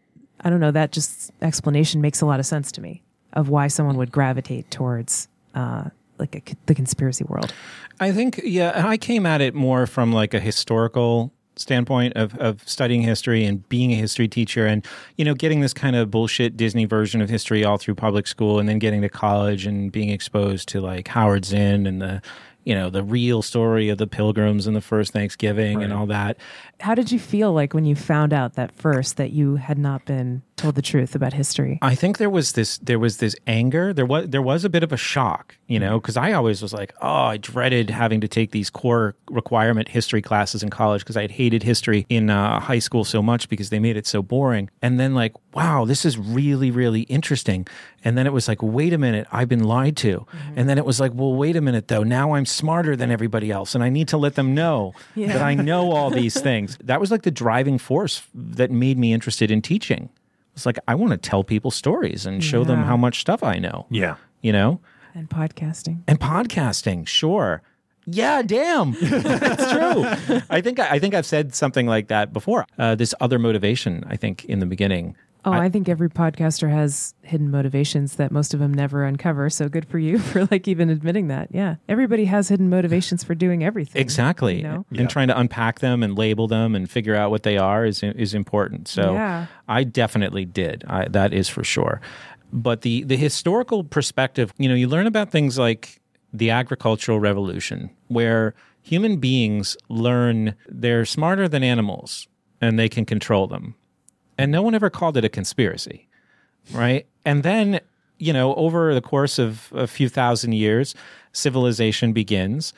I don't know, that just explanation makes a lot of sense to me of why someone would gravitate towards uh, like a, the conspiracy world. I think, yeah, I came at it more from like a historical standpoint of, of studying history and being a history teacher and, you know, getting this kind of bullshit Disney version of history all through public school, and then getting to college and being exposed to like Howard Zinn and the, you know, the real story of the Pilgrims and the first Thanksgiving right. and all that. How did you feel like when you found out that first that you had not been told the truth about history? I think there was this there was this anger. There was there was a bit of a shock, you know, because I always was like, oh, I dreaded having to take these core requirement history classes in college because I had hated history in uh, high school so much because they made it so boring. And then like, wow, this is really, really interesting. And then it was like, wait a minute, I've been lied to. Mm-hmm. And then it was like, well, wait a minute, though. Now I'm smarter than everybody else, and I need to let them know yeah. that I know all these things. That was like the driving force that made me interested in teaching. It's like, I want to tell people stories and show yeah. them how much stuff I know. Yeah. You know? And podcasting. And podcasting, sure. Yeah, damn. That's true. I think I think I've said something like that before. Uh, this other motivation, I think, in the beginning. Oh, I, I think every podcaster has hidden motivations that most of them never uncover. So good for you for like even admitting that. Yeah. Everybody has hidden motivations for doing everything. Exactly. You know? And yeah. trying to unpack them and label them and figure out what they are is is important. So yeah. I definitely did. I, that is for sure. But the, the historical perspective, you know, you learn about things like the agricultural revolution, where human beings learn they're smarter than animals and they can control them. And no one ever called it a conspiracy, right? And then you know, over the course of a few thousand years, civilization begins,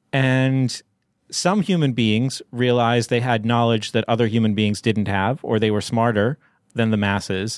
and some human beings realized they had knowledge that other human beings didn't have, or they were smarter than the masses,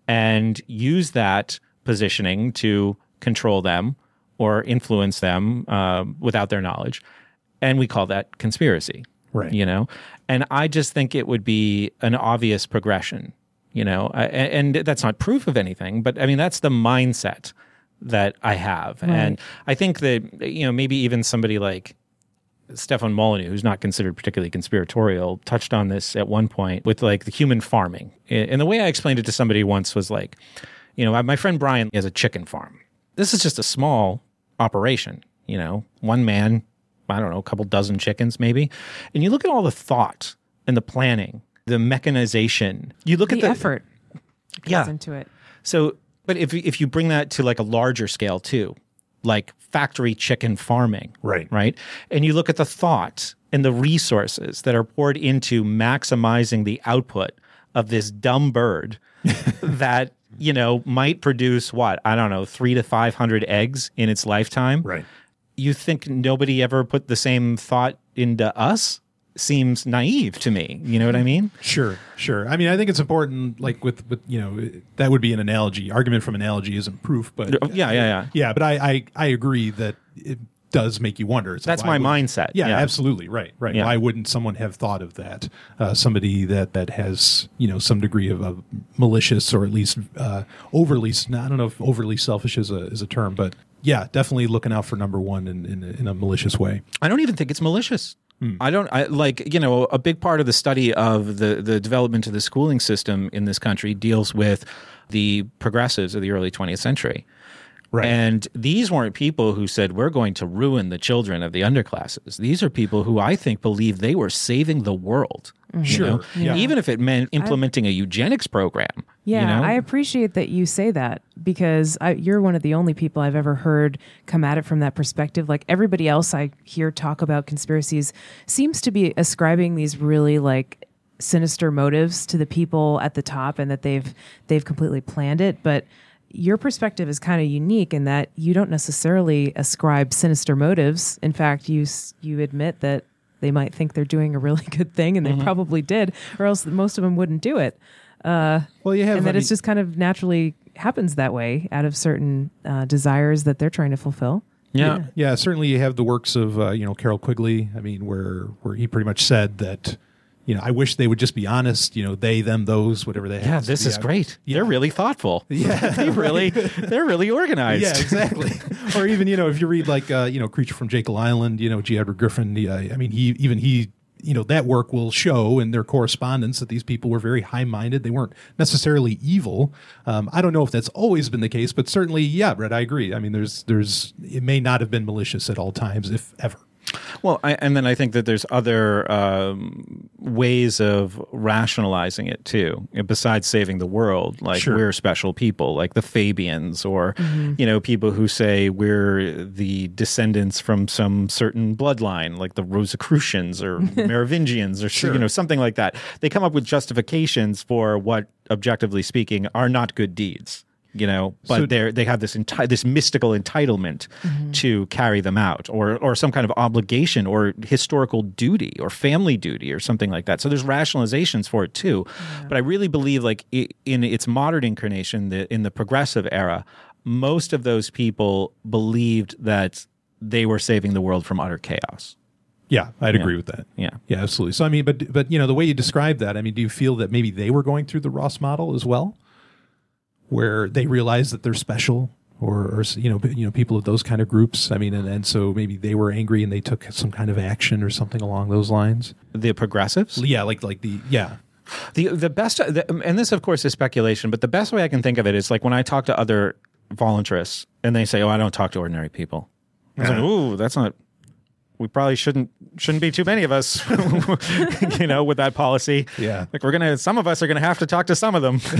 and used that positioning to control them or influence them uh, without their knowledge. And we call that conspiracy. Right. You know, and I just think it would be an obvious progression, you know, I, and that's not proof of anything, but I mean, that's the mindset that I have. Right. And I think that, you know, maybe even somebody like Stefan Molyneux, who's not considered particularly conspiratorial, touched on this at one point with like the human farming. And the way I explained it to somebody once was like, you know, my friend Brian has a chicken farm. This is just a small operation, you know, one man, I don't know, a couple dozen chickens maybe. And you look at all the thought and the planning, the mechanization. You look the at the effort goes yeah. into it. So, but if if you bring that to like a larger scale too, like factory chicken farming, Right. right? And you look at the thought and the resources that are poured into maximizing the output of this dumb bird that, you know, might produce what, I don't know, three to five hundred eggs in its lifetime. Right. You think nobody ever put the same thought into us? Seems naive to me. You know what I mean? Sure, sure. I mean, I think it's important, like with, with you know, that would be an analogy. Argument from analogy isn't proof, but Yeah, yeah, yeah. yeah. But I, I, I agree that it does make you wonder. It's like, That's why my wouldn't- mindset. Yeah, Yeah. absolutely. Right, right. Yeah. Why wouldn't someone have thought of that? Uh, somebody that, that has, you know, some degree of, of malicious or at least uh, overly, I don't know if overly selfish is a, is a term, but yeah, definitely looking out for number one in, in, in a malicious way. I don't even think it's malicious. I don't I, like, you know, a big part of the study of the, the development of the schooling system in this country deals with the progressives of the early twentieth century. Right. And these weren't people who said, we're going to ruin the children of the underclasses. These are people who I think believed they were saving the world. you Sure. know? Yeah. Even if it meant implementing a eugenics program. Yeah, you know? I appreciate that you say that because I, you're one of the only people I've ever heard come at it from that perspective. Like everybody else I hear talk about conspiracies seems to be ascribing these really like sinister motives to the people at the top and that they've they've completely planned it. But your perspective is kind of unique in that you don't necessarily ascribe sinister motives. In fact, you s- you admit that they might think they're doing a really good thing, and they Mm-hmm. probably did, or else most of them wouldn't do it. Uh, Well, you have, and I that it's mean- just kind of naturally happens that way out of certain uh, desires that they're trying to fulfill. yeah. Yeah, certainly you have the works of uh, you know Carroll Quigley. I mean, where where he pretty much said that, you know, I wish they would just be honest. You know, they, them, those, whatever they. Yeah, happens to this be. is I- great. Yeah. They're really thoughtful. Yeah, they really, they're really organized. Yeah, exactly. Or even, you know, if you read like uh, you know Creature from Jekyll Island, you know, G. Edward Griffin. He, uh, I mean, he even he. You know, that work will show in their correspondence that these people were very high-minded. They weren't necessarily evil. Um, I don't know if that's always been the case, but certainly, yeah, Brett, I agree. I mean, there's, there's, it may not have been malicious at all times, if ever. Well, I, and then I think that there's other um, ways of rationalizing it too, besides saving the world. Like Sure. we're special people, like the Fabians, or you know, people who say we're the descendants from some certain bloodline, like the Rosicrucians or Merovingians, or Sure. you know, something like that. They come up with justifications for what, objectively speaking, are not good deeds. You know, but So- they're they have this enti- this mystical entitlement to carry them out, or or some kind of obligation, or historical duty, or family duty, or something like that. So there's rationalizations for it too. But I really believe, like I in its modern incarnation, the, in the progressive era, most of those people believed that they were saving the world from utter chaos. Yeah, I'd Yeah. agree with that. Yeah. Yeah, absolutely. So, I mean, but, but, you know, the way you describe that, I mean, do you feel that maybe they were going through the Ross model as well? Where they realize that they're special, or, or you know, you know, people of those kind of groups. I mean, and, and so maybe they were angry and they took some kind of action or something along those lines. The progressives? Yeah, like like the yeah, The the best, the, and this of course is speculation, but the best way I can think of it is like when I talk to other voluntarists and they say, "Oh, I don't talk to ordinary people." I was like, "Ooh, that's not. We probably shouldn't shouldn't be too many of us, you know, with that policy." Yeah. Like we're gonna, some of us are gonna have to talk to some of them,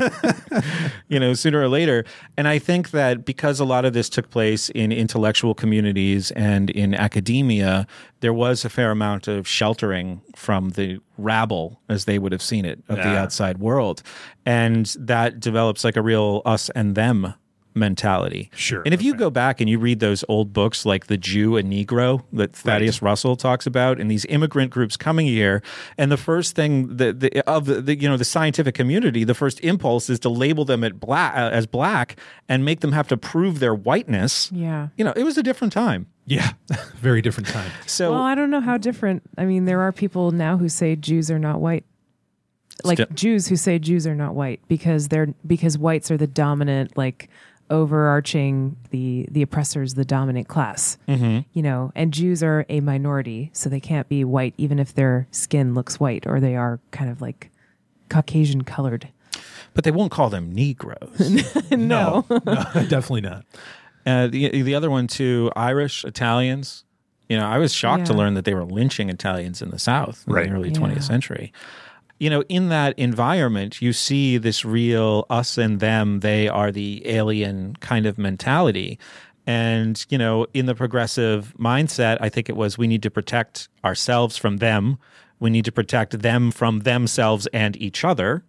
you know, sooner or later. And I think that because a lot of this took place in intellectual communities and in academia, there was a fair amount of sheltering from the rabble, as they would have seen it, of the Yeah. outside world, and that develops like a real us and them mentality. Sure. And if you Okay. go back and you read those old books like The Jew and Negro that Thaddeus Russell talks about, and these immigrant groups coming here, and the first thing that the, of the, the you know the scientific community, the first impulse is to label them at black, uh, as black and make them have to prove their whiteness. Yeah. You know, it was a different time. Yeah, very different time. So Well, I don't know how different. I mean, there are people now who say Jews are not white. Like Still- Jews who say Jews are not white because they're because whites are the dominant, like overarching the the oppressors, the dominant class. Mm-hmm. You know, and Jews are a minority, so they can't be white even if their skin looks white or they are kind of like Caucasian colored. but they won't call them Negroes. No. no, definitely not. Uh, the the other one too, Irish, Italians. You know, I was shocked to Yeah. learn that they were lynching Italians in the South in Right. the early Yeah. twentieth century. You know, in that environment, you see this real us and them, they are the alien kind of mentality. And, you know, in the progressive mindset, I think it was we need to protect ourselves from them. We need to protect them from themselves and each other.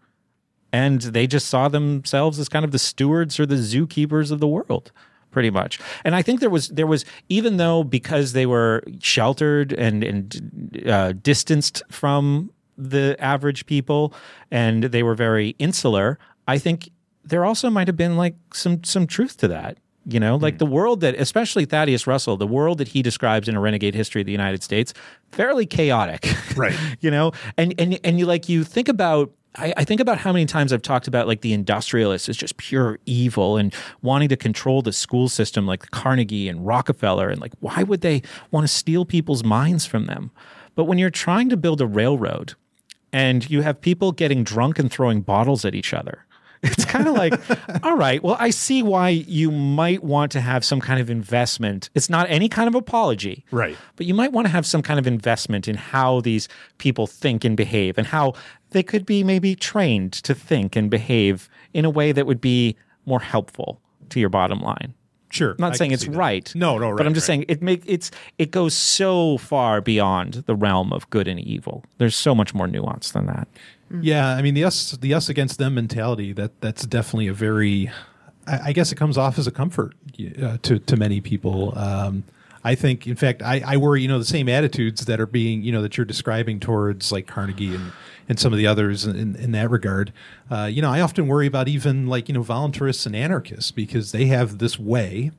And they just saw themselves as kind of the stewards or the zookeepers of the world, pretty much. And I think there was, there was even though because they were sheltered and, and uh, distanced from the average people and they were very insular, I think there also might have been like some some truth to that. You know, like the world that, especially Thaddeus Russell, the world that he describes in A Renegade History of the United States, fairly chaotic. Right. You know, and and and you like you think about I, I think about how many times I've talked about like the industrialists as just pure evil and wanting to control the school system like Carnegie and Rockefeller, and like why would they want to steal people's minds from them? But when you're trying to build a railroad and you have people getting drunk and throwing bottles at each other, it's kind of like, all right, well, I see why you might want to have some kind of investment. It's not any kind of apology. Right. But you might want to have some kind of investment in how these people think and behave and how they could be maybe trained to think and behave in a way that would be more helpful to your bottom line. Sure. I'm not I saying can it's see that. right. No, no, right. But I'm just right. saying it make it's it goes so far beyond the realm of good and evil. There's so much more nuance than that. Yeah, I mean the us the us against them mentality, that that's definitely a very, I, I guess it comes off as a comfort uh, to to many people. Um, I think, in fact, I, I worry, you know, the same attitudes that are being, you know, that you're describing towards like Carnegie and, and some of the others in, in that regard. Uh, you know, I often worry about even like, you know, voluntarists and anarchists because they have this way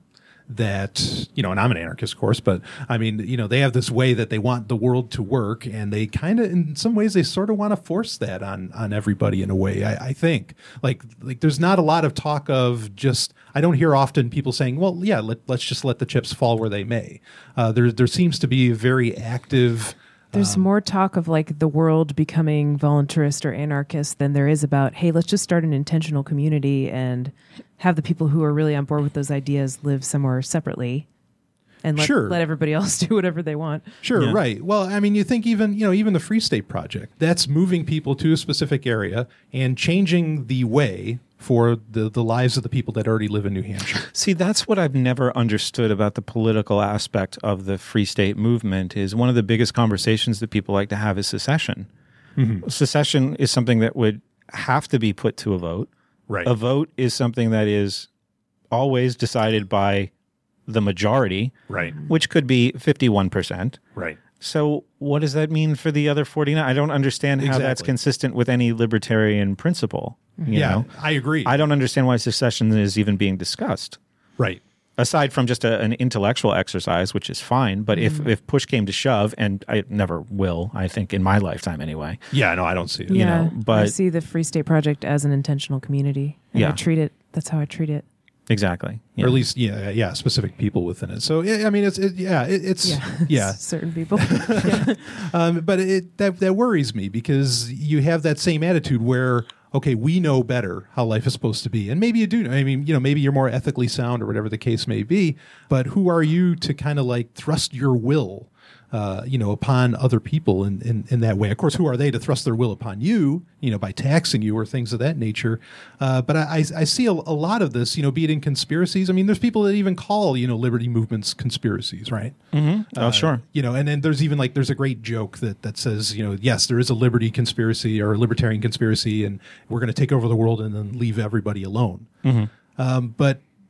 that, you know, and I'm an anarchist, of course, but I mean, you know, they have this way that they want the world to work, and they kind of, in some ways, they sort of want to force that on on everybody in a way. I, I think, like, like there's not a lot of talk of just. I don't hear often people saying, "Well, yeah, let, let's just let the chips fall where they may." Uh, there, there seems to be a very active. There's um, more talk of like the world becoming voluntarist or anarchist than there is about, hey, let's just start an intentional community and have the people who are really on board with those ideas live somewhere separately and let, Sure. let everybody else do whatever they want. Sure, Yeah. right. Well, I mean, you think even, you know, even the Free State Project, that's moving people to a specific area and changing the way for the, the lives of the people that already live in New Hampshire. See, that's what I've never understood about the political aspect of the Free State movement is one of the biggest conversations that people like to have is secession. Mm-hmm. Secession is something that would have to be put to a vote. Right. A vote is something that is always decided by the majority, Right. which could be fifty-one percent. Right. So what does that mean for the other forty-nine? I don't understand how that's Exactly. consistent with any libertarian principle. You Yeah, know? I agree. I don't understand why secession is even being discussed. Right. Aside from just a, an intellectual exercise, which is fine, but if, if push came to shove, and I never will, I think in my lifetime anyway. Yeah, no, I don't see it. You yeah, know, I but- see the Free State Project as an intentional community. And Yeah. I treat it, that's how I treat it. Exactly. Yeah. Or at least, yeah, yeah, specific people within it. So, yeah, I mean, it's, it, yeah, it, it's, Yeah. yeah. Certain people. Yeah. Um, but it that that worries me because you have that same attitude where, okay, we know better how life is supposed to be, and maybe you do. I mean, you know, maybe you're more ethically sound or whatever the case may be. But who are you to kind of like thrust your will, uh, you know, upon other people in, in in that way? Of course, who are they to thrust their will upon you, you know, by taxing you or things of that nature? Uh, but I, I I see a, a lot of this, you know, be it in conspiracies. I mean, there's people that even call, you know, liberty movements conspiracies, right? Oh, Uh, sure. You know, and then there's even like there's a great joke that that says, you know, yes, there is a liberty conspiracy or a libertarian conspiracy, and we're going to take over the world and then leave everybody alone. Um, but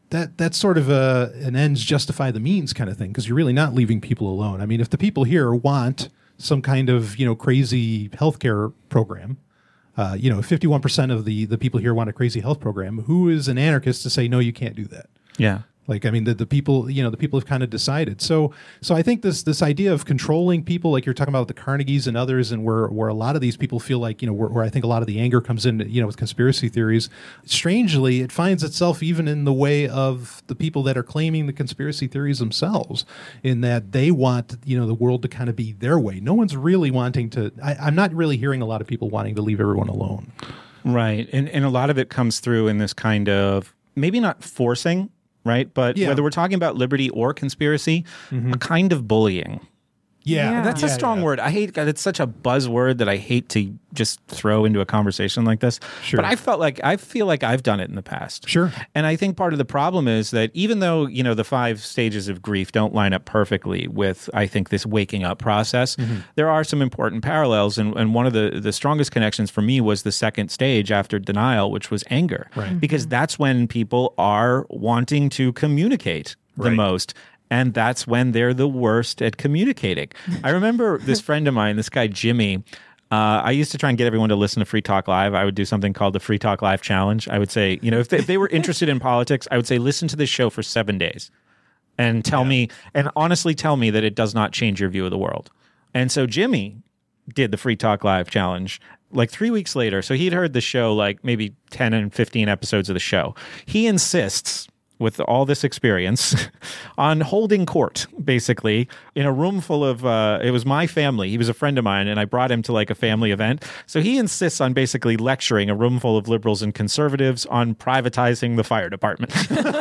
that that's sort of a an ends justify the means kind of thing, because you're really not leaving people alone. I mean, if the people here want some kind of, you know, crazy healthcare program, uh, you know, if fifty-one percent of the the people here want a crazy health program, who is an anarchist to say no, you can't do that? Yeah. Like, I mean, the, the people, you know, the people have kind of decided. So, so I think this this idea of controlling people, like you're talking about the Carnegies and others, and where where a lot of these people feel like, you know, where, where I think a lot of the anger comes in, you know, with conspiracy theories. Strangely, it finds itself even in the way of the people that are claiming the conspiracy theories themselves, in that they want, you know, the world to kind of be their way. No one's really wanting to. I, I'm not really hearing a lot of people wanting to leave everyone alone. Right, and and a lot of it comes through in this kind of maybe not forcing. Right. But yeah. whether we're talking about liberty or conspiracy, mm-hmm. a kind of bullying. Yeah. Yeah. That's yeah, a strong yeah. word. I hate it's such a buzzword that I hate to just throw into a conversation like this. Sure. But I felt like I feel like I've done it in the past. Sure. And I think part of the problem is that even though, you know, the five stages of grief don't line up perfectly with, I think, this waking up process, mm-hmm. there are some important parallels. And, and one of the, the strongest connections for me was the second stage after denial, which was anger. Right. Because that's when people are wanting to communicate the Right. most. And that's when they're the worst at communicating. I remember this friend of mine, this guy, Jimmy. Uh, I used to try and get everyone to listen to Free Talk Live. I would do something called the Free Talk Live Challenge. I would say, you know, if they, if they were interested in politics, I would say, listen to this show for seven days and tell Yeah. me, and honestly tell me that it does not change your view of the world. And so Jimmy did the Free Talk Live Challenge like three weeks later. So he'd heard the show, like maybe ten and fifteen episodes of the show. He insists, with all this experience, on holding court, basically, in a room full of, uh, it was my family. He was a friend of mine, and I brought him to like a family event. So he insists on basically lecturing a room full of liberals and conservatives on privatizing the fire department.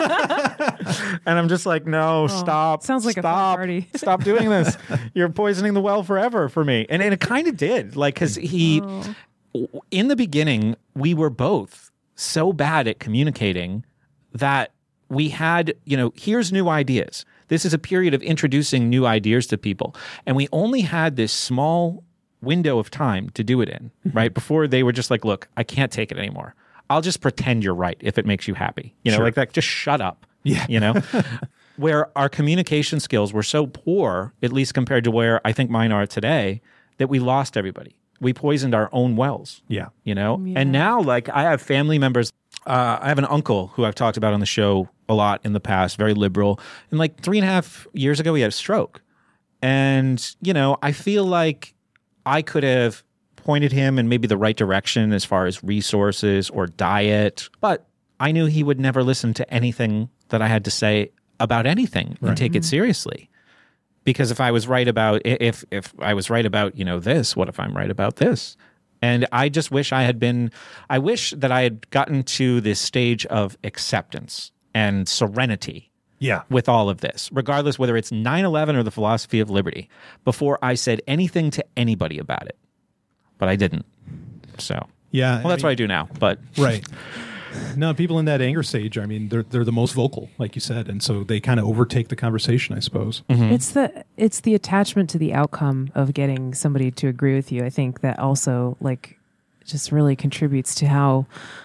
And I'm just like, no, oh, stop. Sounds like stop, a fun party. Stop doing this. You're poisoning the well forever for me. And, and it kind of did. Like, because he, oh. in the beginning, we were both so bad at communicating that we had, you know, here's new ideas. This is a period of introducing new ideas to people. And we only had this small window of time to do it in, right? Before they were just like, look, I can't take it anymore. I'll just pretend you're right if it makes you happy. You know, sure. like that, just shut up. Yeah. You know, where our communication skills were so poor, at least compared to where I think mine are today, that we lost everybody. We poisoned our own wells. Yeah. You know, Yeah. and now, like, I have family members. Uh, I have an uncle who I've talked about on the show a lot in the past, very liberal. And like three and a half years ago, he had a stroke. And, you know, I feel like I could have pointed him in maybe the right direction as far as resources or diet, but I knew he would never listen to anything that I had to say about anything Right. and take it seriously. Because if I was right about, if if I was right about, you know, this, what if I'm right about this? And I just wish I had been, I wish that I had gotten to this stage of acceptance and serenity Yeah. with all of this, regardless whether it's nine eleven or the philosophy of liberty, before I said anything to anybody about it. But I didn't. So, Yeah. well, that's I mean, what I do now. But Right. No, people in that anger stage, I mean, they're they're the most vocal, like you said, and so they kind of overtake the conversation, I suppose. Mm-hmm. It's the it's the attachment to the outcome of getting somebody to agree with you. I think that also like just really contributes to how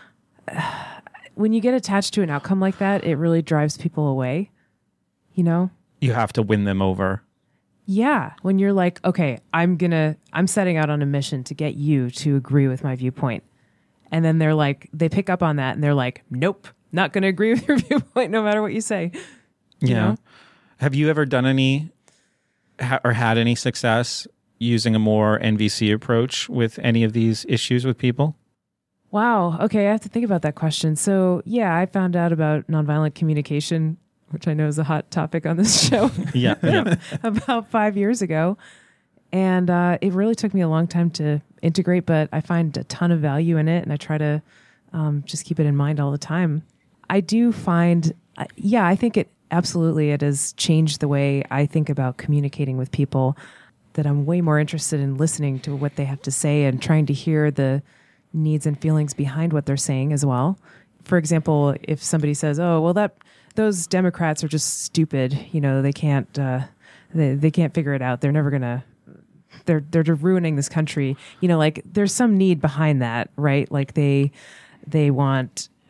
uh, when you get attached to an outcome like that, it really drives people away. You know? you have to win them over. Yeah, when you're like, okay, I'm gonna I'm setting out on a mission to get you to agree with my viewpoint. And then they're like, they pick up on that and they're like, nope, not going to agree with your viewpoint no matter what you say. You Yeah. know? Have you ever done any ha- or had any success using a more N V C approach with any of these issues with people? Wow. Okay, I have to think about that question. So, yeah, I found out about nonviolent communication, which I know is a hot topic on this show, Yeah. yeah. about five years ago. And uh, it really took me a long time to integrate, but I find a ton of value in it, and I try to um, just keep it in mind all the time. I do find, uh, yeah, I think it absolutely, it has changed the way I think about communicating with people, that I'm way more interested in listening to what they have to say and trying to hear the needs and feelings behind what they're saying as well. For example, if somebody says, oh, well, that those Democrats are just stupid, you know, they can't, uh, they, they can't figure it out. They're never going to, they're, they're ruining this country. You know, like there's some need behind that, right? Like they, they want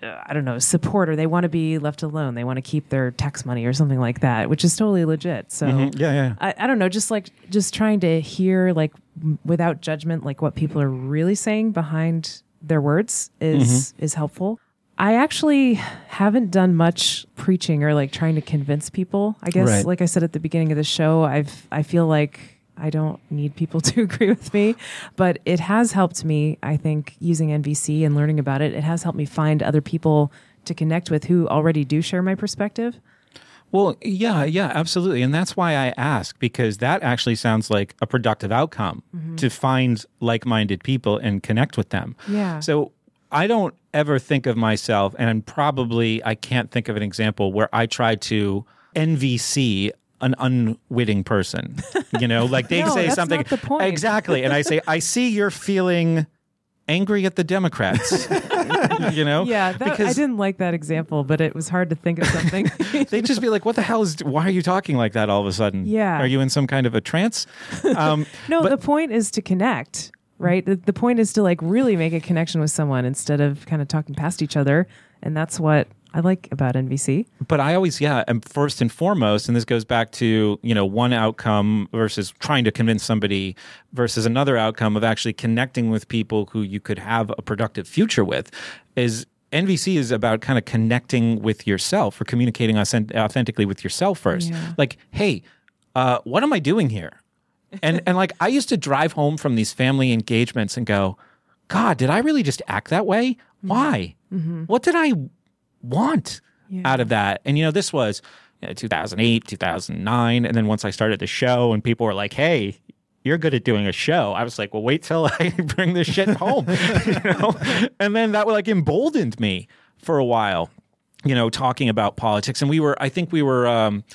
uh, I don't know, support, or they want to be left alone. They want to keep their tax money or something like that, which is totally legit. So Mhm. Yeah, yeah. I, I don't know, just like just trying to hear like m- without judgment, like what people are really saying behind their words is is helpful. I actually haven't done much preaching or like trying to convince people. I guess, Right. like I said at the beginning of the show, I've I feel like I don't need people to agree with me, but it has helped me, I think, using N V C and learning about it. It has helped me find other people to connect with who already do share my perspective. Well, yeah, yeah, absolutely. And that's why I ask, because that actually sounds like a productive outcome to find like-minded people and connect with them. Yeah. So I don't ever think of myself, and probably I can't think of an example where I try to N V C an unwitting person. You know, like they No, say that's something. not the point. Exactly. And I say, I see you're feeling angry at the Democrats. You know? Yeah, that, I didn't like that example, but it was hard to think of something. They'd just be like, what the hell is, why are you talking like that all of a sudden? Yeah. Are you in some kind of a trance? Um, No, but- the point is to connect, right? The, the point is to like really make a connection with someone instead of kind of talking past each other. And that's what I like about N V C. But I always, yeah, and first and foremost, and this goes back to, you know, one outcome versus trying to convince somebody versus another outcome of actually connecting with people who you could have a productive future with, is N V C is about kind of connecting with yourself or communicating authentic- authentically with yourself first. Yeah. Like, hey, uh, what am I doing here? And and like I used to drive home from these family engagements and go, God, did I really just act that way? Why? Mm-hmm. What did I want Yeah. out of that? And you know, this was you know, two thousand eight, two thousand nine, and then once I started the show and people were like, hey, you're good at doing a show, I was like, well, wait till I bring this shit home. You know? And then that like emboldened me for a while, you know, talking about politics. And we were, I think we were um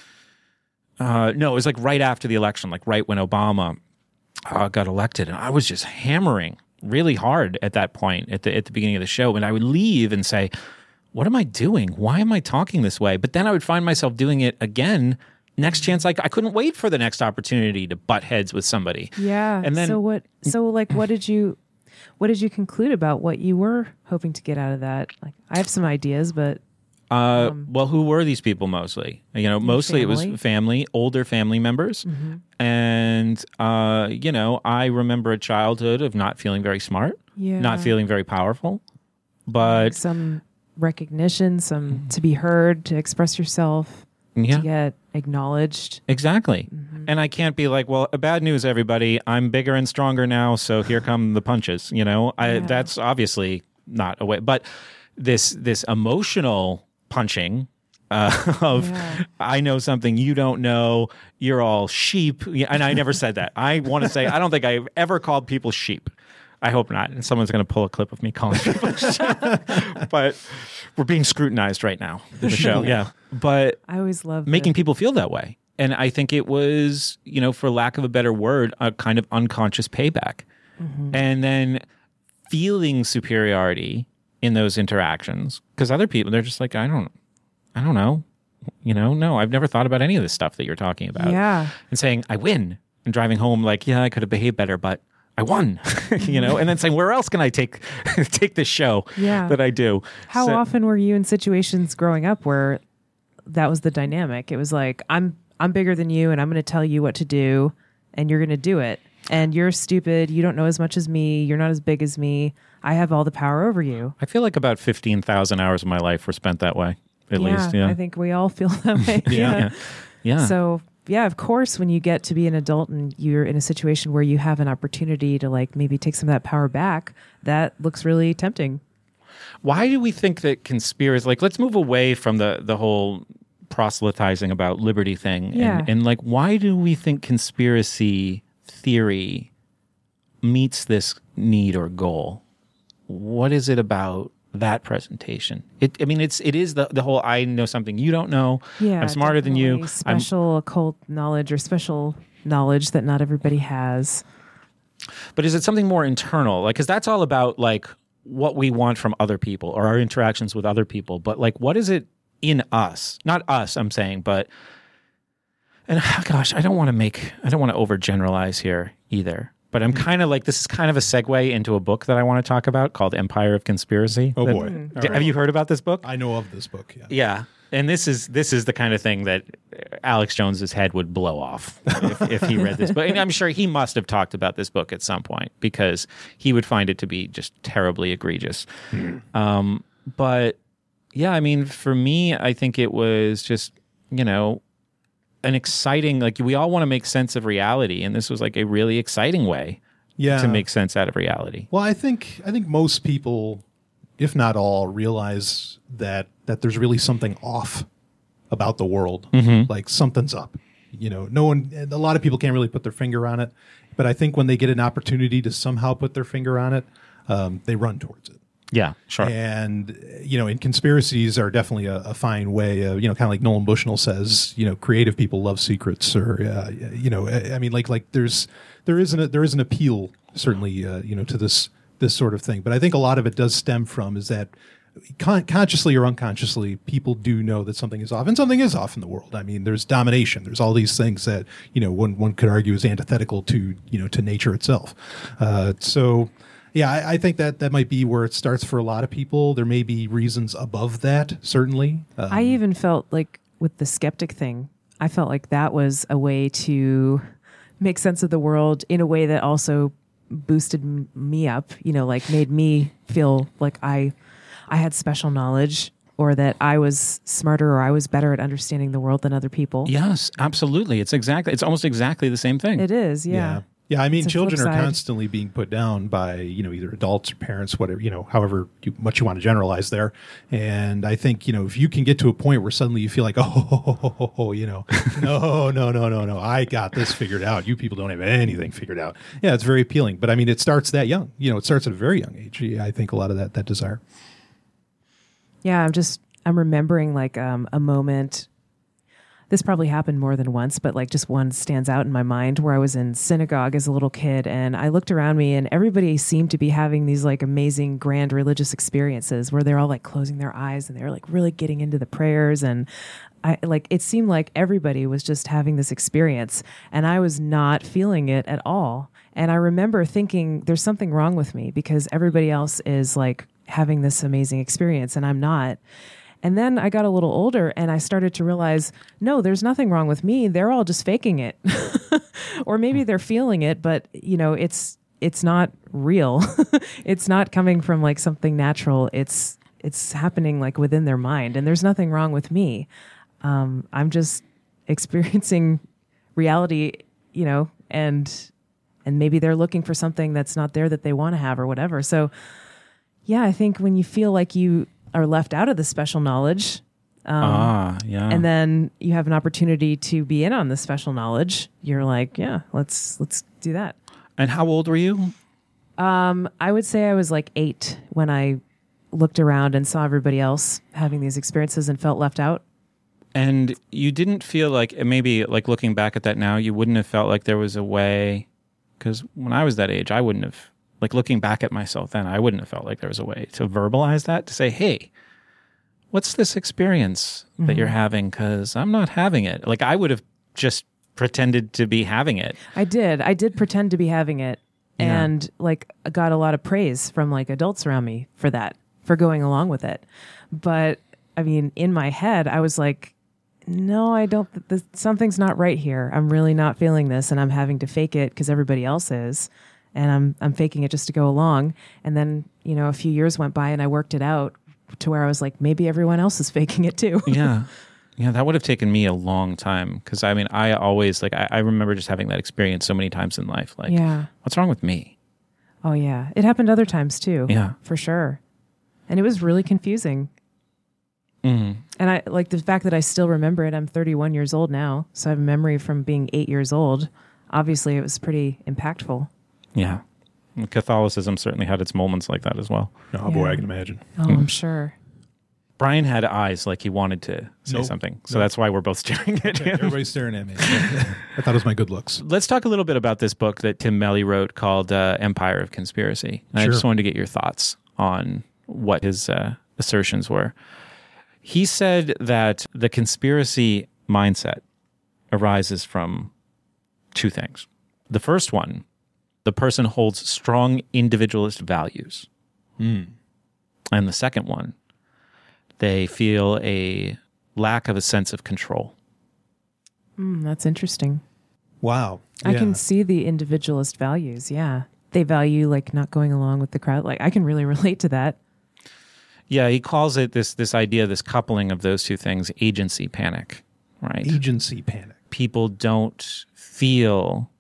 uh no, it was like right after the election, like right when Obama uh, got elected, and I was just hammering really hard at that point at the at the beginning of the show, and I would leave and say, what am I doing? Why am I talking this way? But then I would find myself doing it again next chance. Like I couldn't wait for the next opportunity to butt heads with somebody. Yeah. And then so what? So like, what did you, what did you conclude about what you were hoping to get out of that? Like, I have some ideas, but uh, well, who were these people mostly? You know, mostly it family. was family, older family members. And, uh, you know, I remember a childhood of not feeling very smart, Yeah. not feeling very powerful, but some recognition, some to be heard, to express yourself, yeah. to get acknowledged. Exactly. And I can't be like, well, bad news, everybody. I'm bigger and stronger now, so here come the punches. You know, I, Yeah. that's obviously not a way. But this this emotional punching uh, of, Yeah. I know something you don't know. You're all sheep. Yeah, and I never said that. I want to say, I don't think I've ever called people sheep. I hope not. And someone's going to pull a clip of me calling people sheep. But we're being scrutinized right now in the show. Yeah. But I always love making the- people feel that way. And I think it was, you know, for lack of a better word, a kind of unconscious payback. And then feeling superiority in those interactions, because other people, they're just like, I don't, I don't know. You know, no, I've never thought about any of this stuff that you're talking about. Yeah. And saying, I win. And driving home like, yeah, I could have behaved better, but I won. You know, and then saying, where else can I take take this show Yeah. that I do? How So- often were you in situations growing up where that was the dynamic? It was like, I'm I'm bigger than you and I'm going to tell you what to do and you're going to do it. And you're stupid. You don't know as much as me. You're not as big as me. I have all the power over you. I feel like about fifteen thousand hours of my life were spent that way, at yeah, least. Yeah. I think we all feel that way. yeah. Yeah. So, yeah, of course, when you get to be an adult and you're in a situation where you have an opportunity to like maybe take some of that power back, that looks really tempting. Why do we think that conspiracy, like, let's move away from the, the whole proselytizing about liberty thing. Yeah. And, and like, why do we think conspiracy theory meets this need or goal? What is it about that presentation? It, I mean, it's, it is the, the whole, I know something you don't know. Yeah, I'm smarter than you. definitely I'm, Special occult knowledge or special knowledge that not everybody has. But is it something more internal? Like, because that's all about like what we want from other people or our interactions with other people. But like, what is it in us? Not us, I'm saying, but, and gosh, I don't want to make, I don't want to overgeneralize here either. But I'm kind of like, this is kind of a segue into a book that I want to talk about called Empire of Conspiracy. Oh That- boy. D- All Have right. you heard about this book? I know of this book. Yeah. Yeah. And this is this is the kind of thing that Alex Jones's head would blow off if, if he read this book. And I'm sure he must have talked about this book at some point because he would find it to be just terribly egregious. Um, but yeah, I mean, for me, I think it was just, you know, an exciting, like we all want to make sense of reality. And this was like a really exciting way Yeah. to make sense out of reality. Well, I think I think most people, if not all, realize that that there's really something off about the world. Mm-hmm. Like something's up. You know, no one. A lot of people can't really put their finger on it, but I think when they get an opportunity to somehow put their finger on it, um, they run towards it. Yeah, sure. And, you know, and conspiracies are definitely a, a fine way of, you know, kind of like Nolan Bushnell says, you know, creative people love secrets or, uh, you know, I, I mean, like, like there's, there isn't a, there is an appeal certainly, uh, you know, to this, this sort of thing. But I think a lot of it does stem from is that con- consciously or unconsciously, people do know that something is off and something is off in the world. I mean, there's domination. There's all these things that, you know, one, one could argue is antithetical to, you know, to nature itself. Uh, so, yeah, I, I think that that might be where it starts for a lot of people. There may be reasons above that, certainly. Um, I even felt like with the skeptic thing, I felt like that was a way to make sense of the world in a way that also boosted m- me up, you know, like made me feel like I I had special knowledge or that I was smarter or I was better at understanding the world than other people. Yes, absolutely. It's exactly, it's almost exactly the same thing. It is, yeah. Yeah. Yeah, I mean, It's a children flip are side. constantly being put down by, you know, either adults or parents, whatever, you know, however you, much you want to generalize there. And I think, you know, if you can get to a point where suddenly you feel like, oh, ho, ho, ho, ho, ho, you know, no, no, no, no, no, I got this figured out. You people don't have anything figured out. Yeah, it's very appealing. But I mean, it starts that young. You know, it starts at a very young age. Yeah, I think a lot of that, that desire. Yeah, I'm just I'm remembering like um, a moment. This probably happened more than once, but like just one stands out in my mind where I was in synagogue as a little kid and I looked around me and everybody seemed to be having these like amazing grand religious experiences where they're all like closing their eyes and they're like really getting into the prayers. And I like, it seemed like everybody was just having this experience and I was not feeling it at all. And I remember thinking there's something wrong with me because everybody else is like having this amazing experience and I'm not. And then I got a little older and I started to realize, no, there's nothing wrong with me. They're all just faking it. Or maybe they're feeling it, but you know, it's it's not real. It's not coming from like something natural. It's it's happening like within their mind. And there's nothing wrong with me. Um, I'm just experiencing reality, you know, and and maybe they're looking for something that's not there that they want to have or whatever. So yeah, I think when you feel like you are left out of the special knowledge. Um, ah, yeah. And then you have an opportunity to be in on the special knowledge. You're like, yeah, let's let's do that. And how old were you? Um, I would say I was like eight when I looked around and saw everybody else having these experiences and felt left out. And you didn't feel like, maybe like looking back at that now, you wouldn't have felt like there was a way, because when I was that age, I wouldn't have, like looking back at myself then, I wouldn't have felt like there was a way to verbalize that, to say, hey, what's this experience that Mm-hmm. you're having? Because I'm not having it. Like I would have just pretended to be having it. I did. I did pretend to be having it Yeah. and like got a lot of praise from like adults around me for that, for going along with it. But I mean, in my head, I was like, no, I don't, this, something's not right here. I'm really not feeling this and I'm having to fake it because everybody else is. And I'm I'm faking it just to go along. And then, you know, a few years went by and I worked it out to where I was like, maybe everyone else is faking it too. Yeah. Yeah, that would have taken me a long time. Because I mean, I always, like, I, I remember just having that experience so many times in life. Like, Yeah. what's wrong with me? Oh, yeah. It happened other times too. Yeah. For sure. And it was really confusing. Mm. And I like the fact that I still remember it. I'm thirty-one years old now. So I have a memory from being eight years old. Obviously, it was pretty impactful. Yeah. And Catholicism certainly had its moments like that as well. Oh, boy, Yeah. I can imagine. Oh, I'm sure. Brian had eyes like he wanted to say Nope. something. So Nope. that's why we're both staring at him. Everybody's staring at me. I thought it was my good looks. Let's talk a little bit about this book that Tim Melly wrote called uh, Empire of Conspiracy. And I Sure. just wanted to get your thoughts on what his uh, assertions were. He said that the conspiracy mindset arises from two things. The first one, the person holds strong individualist values. Hmm. And the second one, they feel a lack of a sense of control. Mm, that's interesting. Wow. I Yeah. can see the individualist values. Yeah. They value like not going along with the crowd. Like I can really relate to that. Yeah, he calls it this this idea, this coupling of those two things, agency panic, right? Agency panic. People don't feel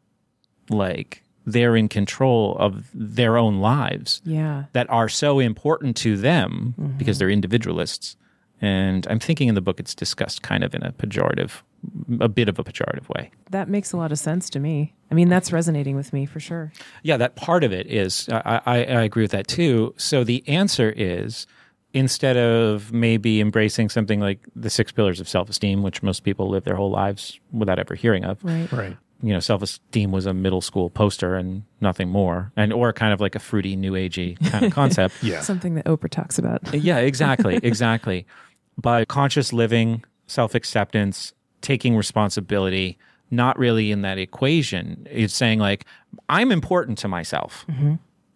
like they're in control of their own lives Yeah. that are so important to them Mm-hmm. because they're individualists. And I'm thinking in the book it's discussed kind of in a pejorative, a bit of a pejorative way. That makes a lot of sense to me. I mean, that's resonating with me for sure. Yeah, that part of it is, I, I, I agree with that too. So the answer is, instead of maybe embracing something like the six pillars of self-esteem, which most people live their whole lives without ever hearing of, Right. Right. you know, self-esteem was a middle school poster and nothing more, and or kind of like a fruity, new agey kind of concept. Yeah. Something that Oprah talks about. Yeah, exactly, exactly. By conscious living, self-acceptance, taking responsibility, not really in that equation. It's saying like, I'm important to myself. Mm-hmm.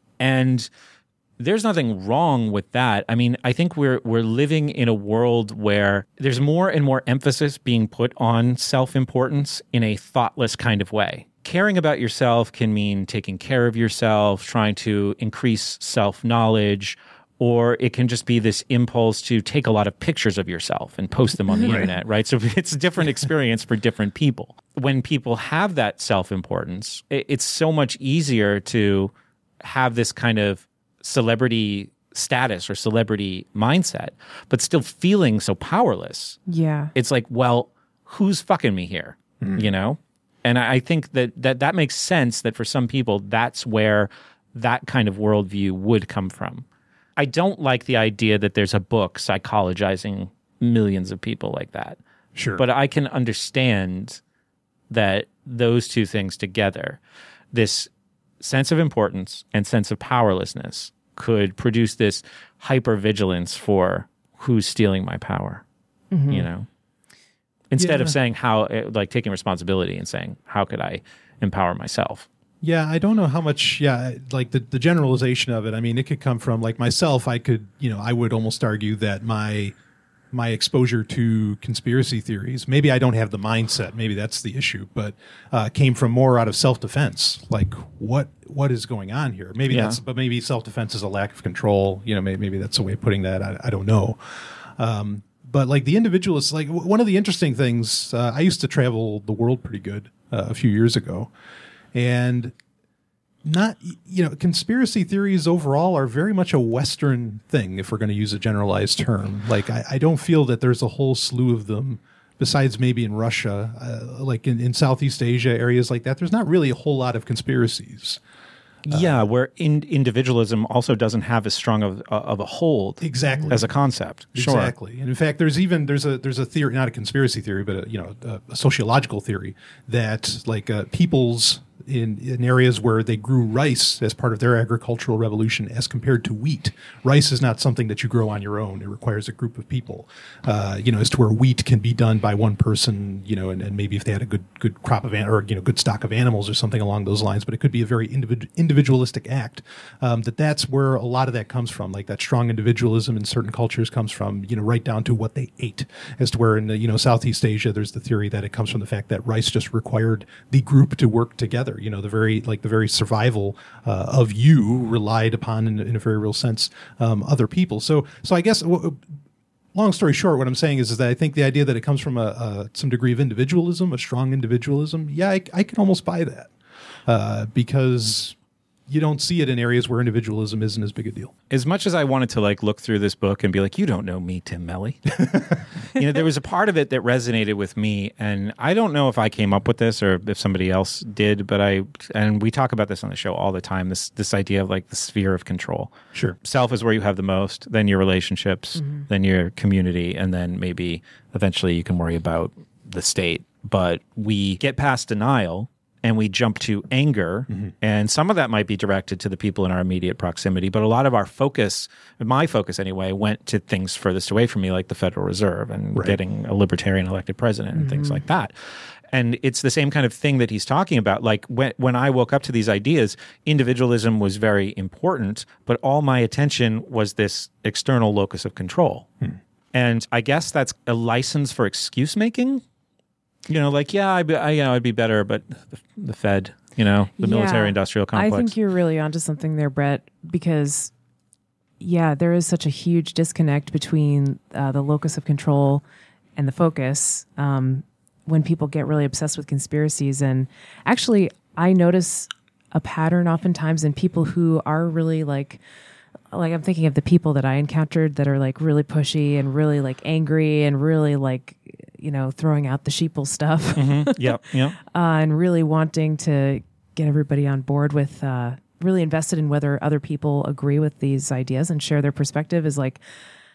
And there's nothing wrong with that. I mean, I think we're we're living in a world where there's more and more emphasis being put on self-importance in a thoughtless kind of way. Caring about yourself can mean taking care of yourself, trying to increase self-knowledge, or it can just be this impulse to take a lot of pictures of yourself and post them on the internet, right? So it's a different experience for different people. When people have that self-importance, it, it's so much easier to have this kind of celebrity status or celebrity mindset, but still feeling so powerless. Yeah. It's like, well, who's fucking me here? You know? And I I think that, that that makes sense that for some people, that's where that kind of worldview would come from. I don't like the idea that there's a book psychologizing millions of people like that. Sure. But I can understand that those two things together, this sense of importance and sense of powerlessness, could produce this hypervigilance for who's stealing my power, Mm-hmm. you know? Instead Yeah. of saying how, like taking responsibility and saying, how could I empower myself? Yeah, I don't know how much, yeah, like the, the generalization of it. I mean, it could come from, like myself, I could, you know, I would almost argue that my my exposure to conspiracy theories, maybe I don't have the mindset, maybe that's the issue, but uh, came from more out of self-defense. Like, what what is going on here? Maybe Yeah. that's, but maybe self-defense is a lack of control. You know, maybe, maybe that's a way of putting that. I, I don't know. Um, but like the individualists, like w- one of the interesting things, uh, I used to travel the world pretty good uh, a few years ago. And not, you know, conspiracy theories overall are very much a Western thing, if we're going to use a generalized term. Like, I, I don't feel that there's a whole slew of them, besides maybe in Russia, uh, like in, in Southeast Asia, areas like that. There's not really a whole lot of conspiracies. Yeah, where in, individualism also doesn't have as strong of, of a hold Exactly. as a concept. Sure. Exactly. And in fact, there's even there's a there's a theory, not a conspiracy theory, but a, you know, a, a sociological theory that like uh, peoples in in areas where they grew rice as part of their agricultural revolution, as compared to wheat. Rice is not something that you grow on your own. It requires a group of people. Uh, you know, as to where wheat can be done by one person. You know, and, and maybe if they had a good good crop of an, or you know good stock of animals or something along those lines. But it could be a very individu- individualistic act. Um, that that's where a lot of that comes from. Like that strong individualism in certain cultures comes from. You know, right down to what they ate. As to where in the, you know Southeast Asia, there's the theory that it comes from the fact that rice just required the group to work together. You know, the very like the very survival uh, of you relied upon, in, in a very real sense, um, other people. So, so I guess, w- long story short, what I'm saying is, is that I think the idea that it comes from a, a some degree of individualism, a strong individualism, yeah, I, I can almost buy that uh, because you don't see it in areas where individualism isn't as big a deal. As much as I wanted to like look through this book and be like, you don't know me, Tim Melly. You know, there was a part of it that resonated with me, and I don't know if I came up with this or if somebody else did, but I, and we talk about this on the show all the time, this this idea of like the sphere of control. Sure. Self is where you have the most, then your relationships, Mm-hmm. then your community, and then maybe eventually you can worry about the state. But we get past denial and we jump to anger, mm-hmm. and some of that might be directed to the people in our immediate proximity, but a lot of our focus, my focus anyway, went to things furthest away from me, like the Federal Reserve and right. getting a libertarian elected president and mm-hmm. things like that. And it's the same kind of thing that he's talking about. Like when when I woke up to these ideas, individualism was very important, but all my attention was this external locus of control. Hmm. And I guess that's a license for excuse making. You know, like, yeah, I, I, you know, I'd be better, but the, the Fed, you know, the yeah, military-industrial complex. I think you're really onto something there, Brett, because, yeah, there is such a huge disconnect between uh, the locus of control and the focus. Um, when people get really obsessed with conspiracies. And actually, I notice a pattern oftentimes in people who are really like, like I'm thinking of the people that I encountered that are like really pushy and really like angry and really like, you know, throwing out the sheeple stuff. Mm-hmm. Yep, yep. uh, and really wanting to get everybody on board with, uh, really invested in whether other people agree with these ideas and share their perspective is like,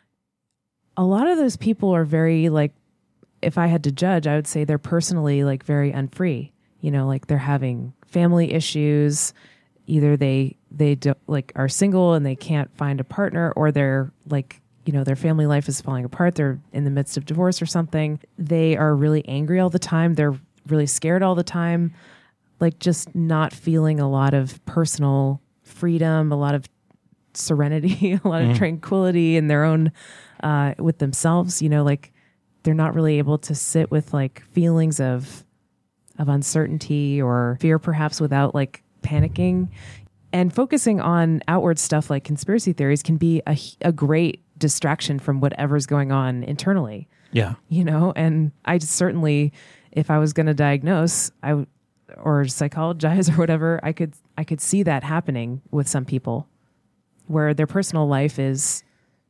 a lot of those people are very like, if I had to judge, I would say they're personally like very unfree. You know, like they're having family issues. Either they they do, like are single and they can't find a partner, or they're like, you know, their family life is falling apart. They're in the midst of divorce or something. They are really angry all the time. They're really scared all the time. Like just not feeling a lot of personal freedom, a lot of serenity, a lot mm. of tranquility in their own uh, with themselves. You know, like. They're not really able to sit with like feelings of of uncertainty or fear, perhaps, without like panicking. And focusing on outward stuff like conspiracy theories can be a, a great distraction from whatever's going on internally. Yeah. You know, and I certainly, if I was going to diagnose, I w- or psychologize or whatever, I could I could see that happening with some people where their personal life is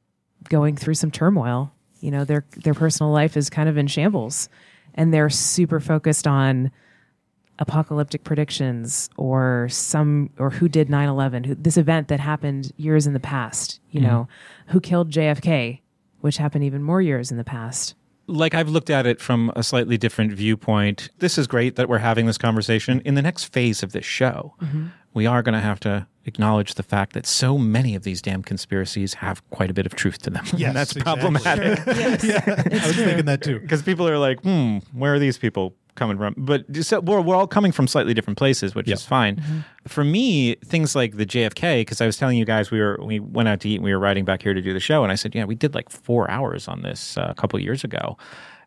going through some turmoil. You know, their their personal life is kind of in shambles, and they're super focused on apocalyptic predictions or some or who did nine eleven, who, this event that happened years in the past. You mm-hmm. know, who killed J F K, which happened even more years in the past. Like I've looked at it from a slightly different viewpoint. This is great that we're having this conversation. In the next phase of this show, mm-hmm. we are going to have to acknowledge the fact that so many of these damn conspiracies have quite a bit of truth to them. Yes, and that's exactly. problematic. Sure. Yes. Yeah, I was true. thinking that too. Because people are like, hmm, where are these people coming from? But so we're, we're all coming from slightly different places, which yep. is fine. Mm-hmm. For me, things like the J F K, because I was telling you guys, we were we went out to eat and we were riding back here to do the show, and I said, yeah, we did like four hours on this uh, a couple of years ago.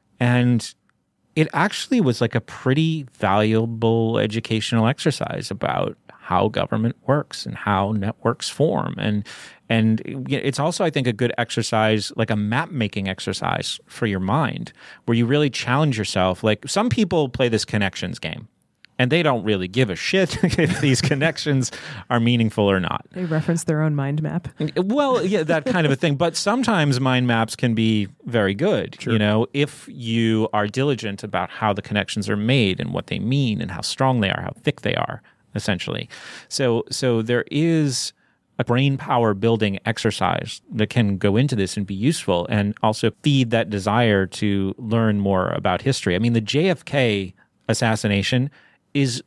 And it actually was like a pretty valuable educational exercise about how government works and how networks form. And and it's also, I think, a good exercise, like a map-making exercise for your mind, where you really challenge yourself. Like some people play this connections game, and they don't really give a shit if these connections are meaningful or not. They reference their own mind map. Well, yeah, that kind of a thing. But sometimes mind maps can be very good, sure. you know, if you are diligent about how the connections are made and what they mean and how strong they are, how thick they are, essentially. So, so there is a brain power building exercise that can go into this and be useful and also feed that desire to learn more about history. I mean, the J F K assassination is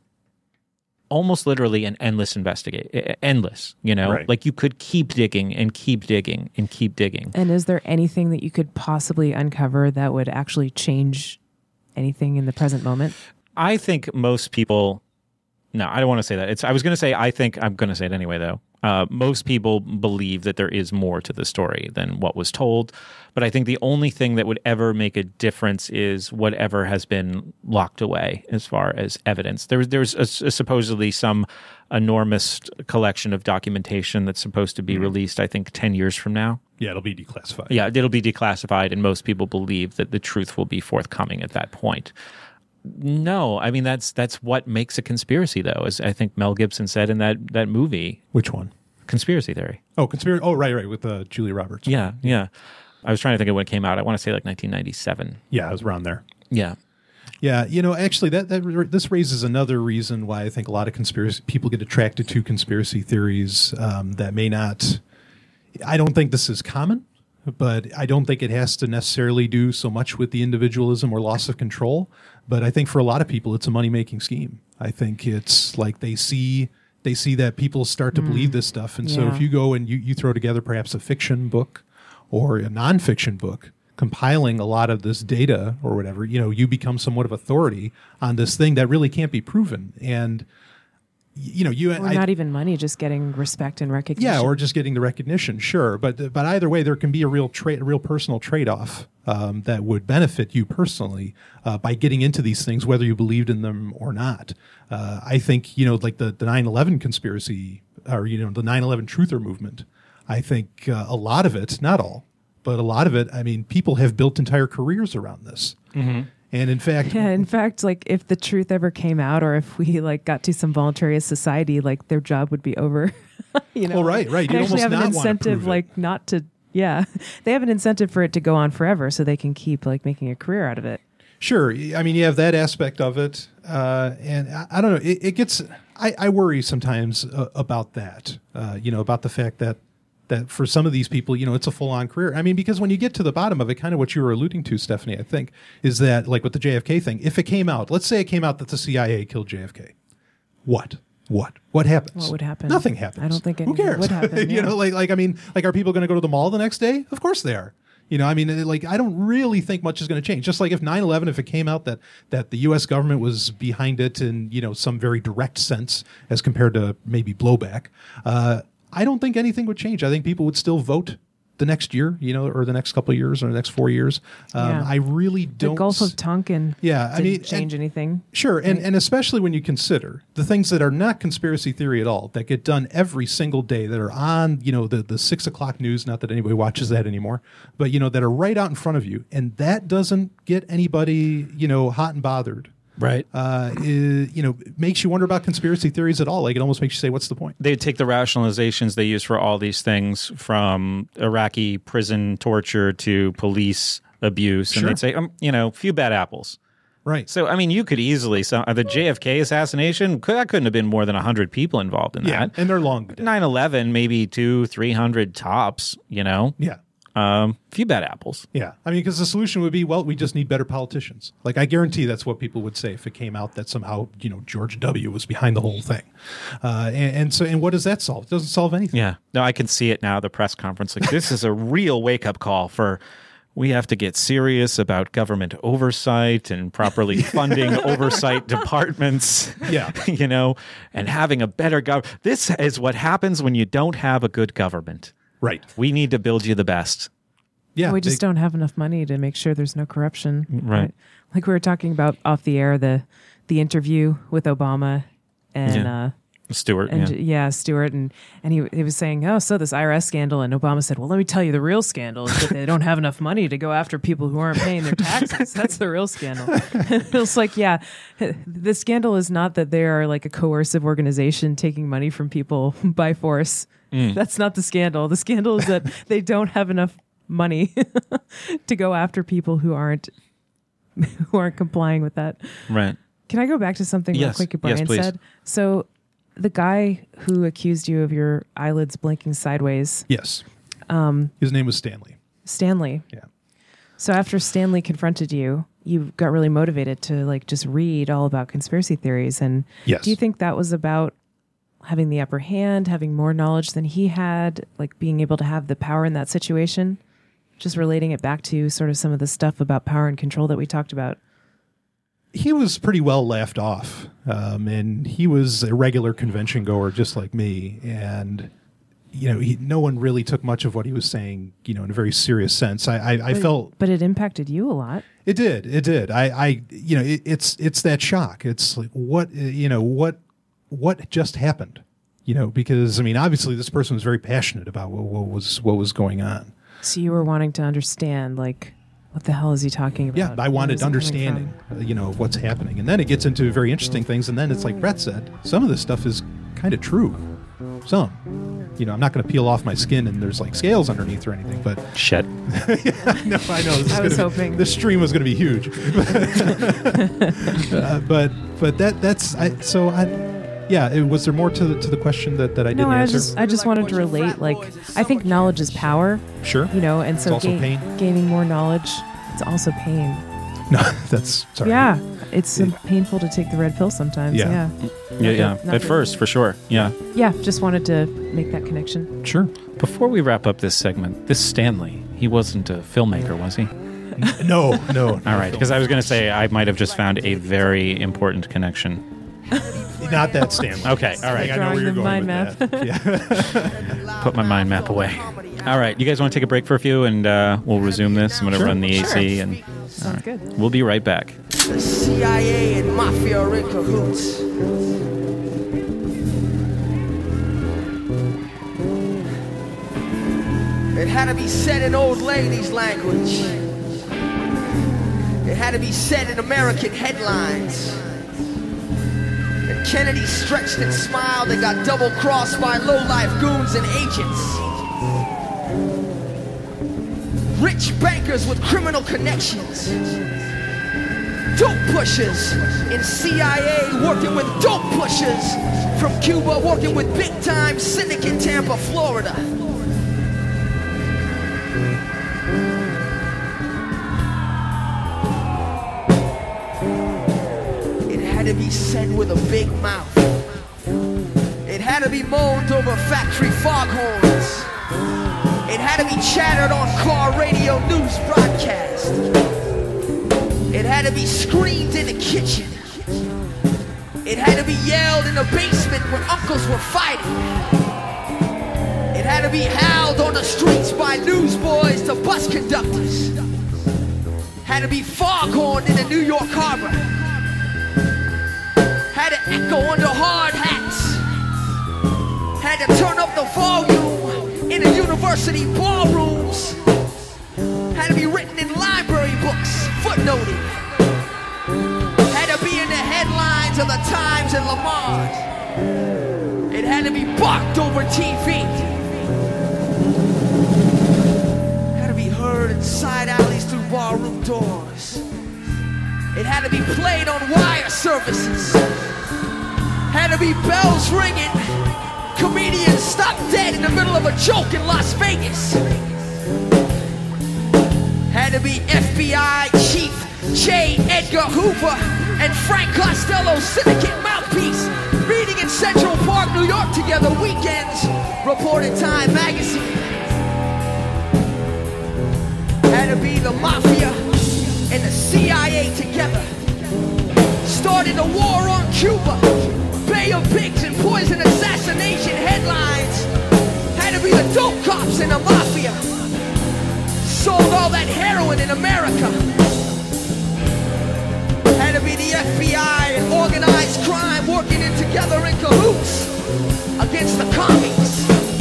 almost literally an endless investigate, endless, you know, right. like you could keep digging and keep digging and keep digging. And is there anything that you could possibly uncover that would actually change anything in the present moment? I think most people, no, I don't want to say that. It's, I was going to say, I think, I'm going to say it anyway, though. Uh, most people believe that there is more to the story than what was told. But I think the only thing that would ever make a difference is whatever has been locked away as far as evidence. There was, there's a, a supposedly some enormous collection of documentation that's supposed to be mm-hmm. released, I think, ten years from now. Yeah, it'll be declassified. Yeah, it'll be declassified, and most people believe that the truth will be forthcoming at that point. No, I mean, that's that's what makes a conspiracy, though, as I think Mel Gibson said in that, that movie. Which one? Conspiracy Theory. Oh, conspiracy. Oh, right, right, with uh, Julia Roberts. Yeah, yeah. I was trying to think of when it came out. I want to say like nineteen ninety-seven. Yeah, it was around there. Yeah. Yeah, you know, actually, that, that this raises another reason why I think a lot of conspiracy people get attracted to conspiracy theories um, that may not. I don't think this is common, but I don't think it has to necessarily do so much with the individualism or loss of control. But I think for a lot of people, it's a money-making scheme. I think it's like they see they see that people start to mm. believe this stuff. And yeah. so if you go and you, you throw together perhaps a fiction book or a nonfiction book, compiling a lot of this data or whatever, you know, you become somewhat of authority on this thing that really can't be proven. And, you know, you... Or I, not even money, just getting respect and recognition. Yeah, or just getting the recognition, sure. But but either way, there can be a real trade, a real personal trade-off um, that would benefit you personally uh, by getting into these things, whether you believed in them or not. Uh, I think, you know, like the, the nine eleven conspiracy, or, you know, the nine eleven truther movement, I think uh, a lot of it, not all, but a lot of it, I mean, people have built entire careers around this. Mm-hmm. And in fact... Yeah, in fact, like, if the truth ever came out, or if we, like, got to some voluntary society, like, their job would be over. You know? Well, right, right. They You'd actually almost have an not want to incentive, prove it. like, not to... Yeah. They have an incentive for it to go on forever, so they can keep, like, making a career out of it. Sure. I mean, you have that aspect of it. Uh, and I, I don't know. It, it gets... I, I worry sometimes uh, about that, uh, you know, about the fact that that for some of these people, you know, it's a full-on career. I mean, because when you get to the bottom of it, kind of what you were alluding to, Stephanie, I think, is that, like with the J F K thing, if it came out, let's say it came out that the C I A killed J F K, what? What? What happens? What would happen? Nothing happens. I don't think Who anything cares? would happen. you Yeah. know, like, like, I mean, like, are people going to go to the mall the next day? Of course they are. You know, I mean, it- like, I don't really think much is going to change. Just like if nine eleven, if it came out that, that the U S government was behind it in, you know, some very direct sense as compared to maybe blowback, uh, I don't think anything would change. I think people would still vote the next year, you know, or the next couple of years or the next four years. Um, Yeah. I really The don't... Gulf of Tonkin Yeah, I didn't mean, change and- anything. Sure, and, Right. and especially when you consider the things that are not conspiracy theory at all, that get done every single day, that are on, you know, the, the six o'clock news, not that anybody watches that anymore, but, you know, that are right out in front of you, and that doesn't get anybody, you know, hot and bothered. Right. Uh, is, you know, it makes you wonder about conspiracy theories at all. Like, it almost makes you say, what's the point? They take the rationalizations they use for all these things, from Iraqi prison torture to police abuse, Sure. and they'd say, um, you know, few bad apples. Right. So, I mean, you could easily, so, the J F K assassination, could- that couldn't have been more than one hundred people involved in Yeah, that. and they're long. nine eleven, maybe two, three hundred tops, you know? Yeah. Um, few bad apples. Yeah. I mean, because the solution would be, well, we just need better politicians. Like, I guarantee that's what people would say if it came out that somehow, you know, George W. was behind the whole thing. Uh, and, and so, and what does that solve? It doesn't solve anything. Yeah. No, I can see it now, the press conference. Like, this is a real wake-up call for... We have to get serious about government oversight and properly funding oversight departments. Yeah. You know, and having a better government. This is what happens when you don't have a good government. Right. We need to build you the best. Yeah. we just they- don't have enough money to make sure there's no corruption. Right. Like we were talking about off the air, the the interview with Obama and Yeah. uh, Stewart. and yeah. yeah, Stewart, and and he he was saying, oh, so this I R S scandal, and Obama said, well, let me tell you, the real scandal is that they don't have enough money to go after people who aren't paying their taxes. That's the real scandal. It's like, yeah, the scandal is not that they are like a coercive organization taking money from people by force. Mm. That's not the scandal. The scandal is that they don't have enough money to go after people who aren't who aren't complying with that. Right. Can I go back to something Yes. real quick Yes, Brian please. said? So the guy who accused you of your eyelids blinking sideways, Yes. Um, His name was Stanley. Stanley. Yeah. So after Stanley confronted you, you got really motivated to like just read all about conspiracy theories. And Yes. do you think that was about having the upper hand, having more knowledge than he had, like being able to have the power in that situation? Just relating it back to sort of some of the stuff about power and control that we talked about. He was pretty well laughed off, um, and he was a regular convention goer just like me. And you know, he, no one really took much of what he was saying, you know, in a very serious sense. I, I, I But- felt But it impacted you a lot. it did, it did. I, I you know, it, it's it's that shock. It's like what uh, you know what what just happened, you know, because I mean, obviously, this person was very passionate about what, what was what was going on. So you were wanting to understand, like, what the hell is he talking about? Yeah, I Where wanted is it coming understanding, from? uh, you know, of what's happening. And then it gets into very interesting things. And then it's like Brett said, some of this stuff is kind of true. Some. You know, I'm not going to peel off my skin and there's like scales underneath or anything, but Shit. no, I know. This is I was gonna hoping. Be, this stream was going to be huge. uh, but but that that's I, so I yeah. It, was there more to the, to the question that, that I No, didn't I answer? just I just wanted to relate. Like, I think knowledge is power. Sure. You know, and so It's also gain- pain. gaining more knowledge, it's also pain. No, that's sorry. Yeah, it's uh, painful to take the red pill sometimes. Yeah. Yeah, Yeah, yeah. Not At good. first, for sure. Yeah. yeah. Just wanted to make that connection. Sure. Before we wrap up this segment, this Stanley, he wasn't a filmmaker, was he? No, no. All right, because I was going to say I might have just found a very important connection. Not that Stanley. Okay, all right. I know where Drawing you're the going mind with map. that. Yeah. Put my mind map away. All right, you guys want to take a break for a few, and uh, we'll resume this. I'm going to Sure. run the A C, Sure. and Sounds good. we'll be right back. The C I A and Mafia are in cahoots. It had to be said in old ladies' language. It had to be said in American headlines. And Kennedy stretched and smiled and got double-crossed by low-life goons and agents. Rich bankers with criminal connections. Dope pushers in C I A working with dope pushers from Cuba, working with big-time syndicate Tampa, Florida. It had to be said with a big mouth. It had to be moaned over factory foghorns. It had to be chattered on car radio news broadcast. It had to be screamed in the kitchen. It had to be yelled in the basement when uncles were fighting. It had to be howled on the streets by newsboys to bus conductors. Had to be foghorned in the New York harbor. Had to echo under hard hats. Had to turn up the volume in the university ballrooms. Had to be written in library books, footnoted. Had to be in the headlines of the Times and Lamar. It had to be barked over T V. Had to be heard in side alleys through barroom doors. It had to be played on wire services. Had to be bells ringing. Comedians stopped dead in the middle of a joke in Las Vegas. Had to be F B I Chief J. Edgar Hoover and Frank Costello's syndicate mouthpiece meeting in Central Park, New York together weekends, reported Time magazine. Had to be the Mafia and the C I A together. Started the war on Cuba. Bay of Pigs and poison assassination headlines. Had to be the dope cops and the Mafia. Sold all that heroin in America. Had to be the F B I and organized crime working in together in cahoots against the commies.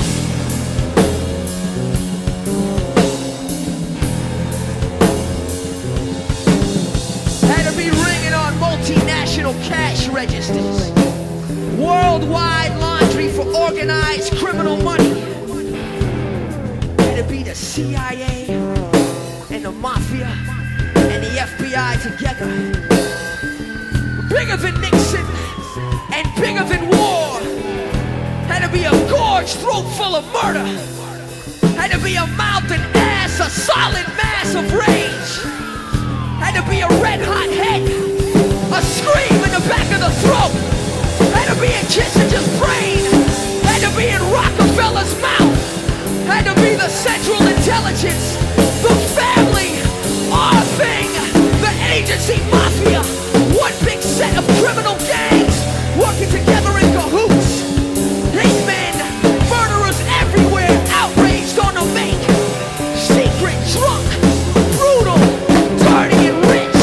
Had to be ringing on multinational cash registers. Worldwide laundry for organized criminal money. Had to be the C I A and the Mafia and the F B I together. Bigger than Nixon and bigger than war. Had to be a gorge throat full of murder. Had to be a mouth and ass, a solid mass of rage. Had to be a red hot head, a scream in the back of the throat. Had to be in Kissinger's brain. Had to be in Rockefeller's mouth. Had to be the Central Intelligence, the family, our thing, the agency mafia. One big set of criminal gangs working together in cahoots. Hate men, murderers everywhere, outraged on the make. Secret, drunk, brutal, dirty and rich.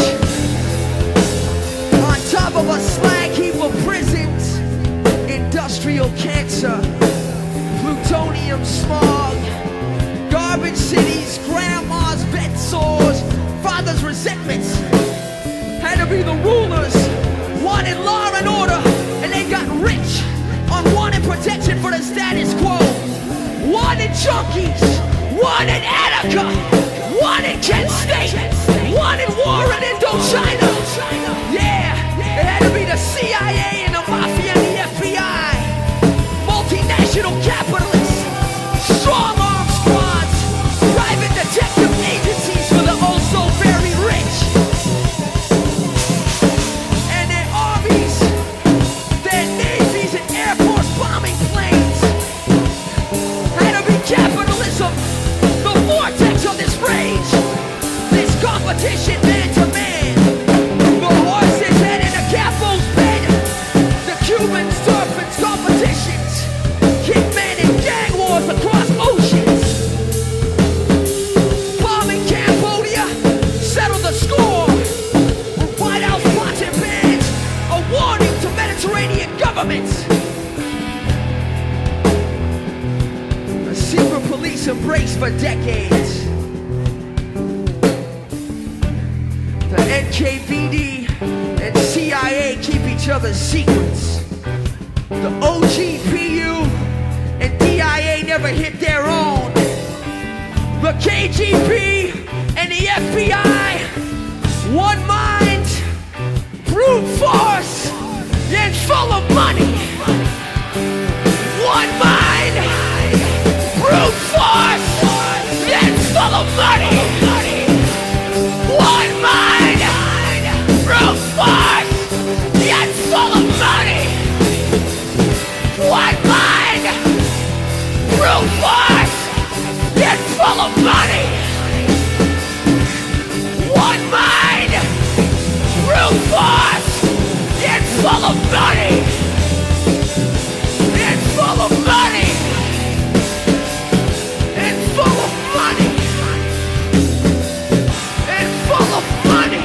On top of a slag heap of prisons, industrial cancer, plutonium smog, garbage cities, grandma's bed sores, father's resentments. Had to be the rulers, wanted law and order, and they got rich on wanted protection for the status quo. Wanted junkies, wanted Attica, wanted Kent State, wanted war in Indochina. Yeah, it had to be the C I A and the Mafia and the F B I. Multinational capitalists, strong arm squads, private detective agencies for the oh so very rich. K V D and C I A keep each other's secrets. The O G P U and D I A never hit their own. The K G B and the F B I, one mind, brute force, and full of money. One mind, brute force, and full of money. One mind, brute force, and full of money. One mind, brute force, and full of money. One mind, brute force, and full of money. And full of money. And full of money. And full of money.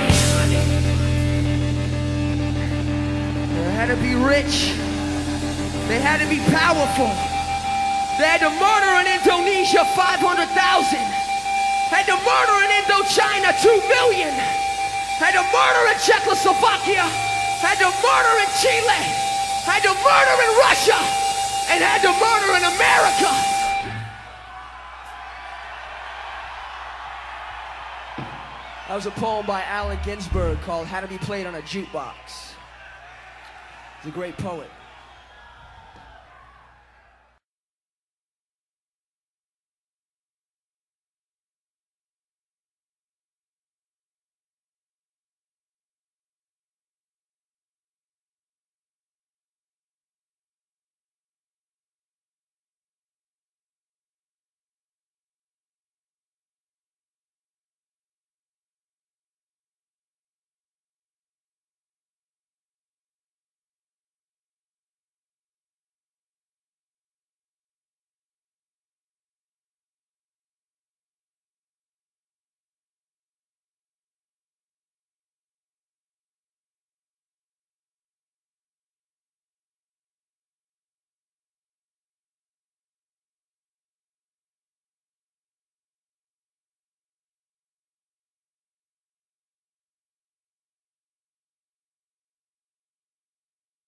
They had to be rich. They had to be powerful. They had to murder in Indonesia five hundred thousand. Had to murder in Indochina two million. Had to murder in Czechoslovakia. Had to murder in Chile. Had to murder in Russia. And had to murder in America. That was a poem by Allen Ginsberg called How to Be Played on a Jukebox. He's a great poet.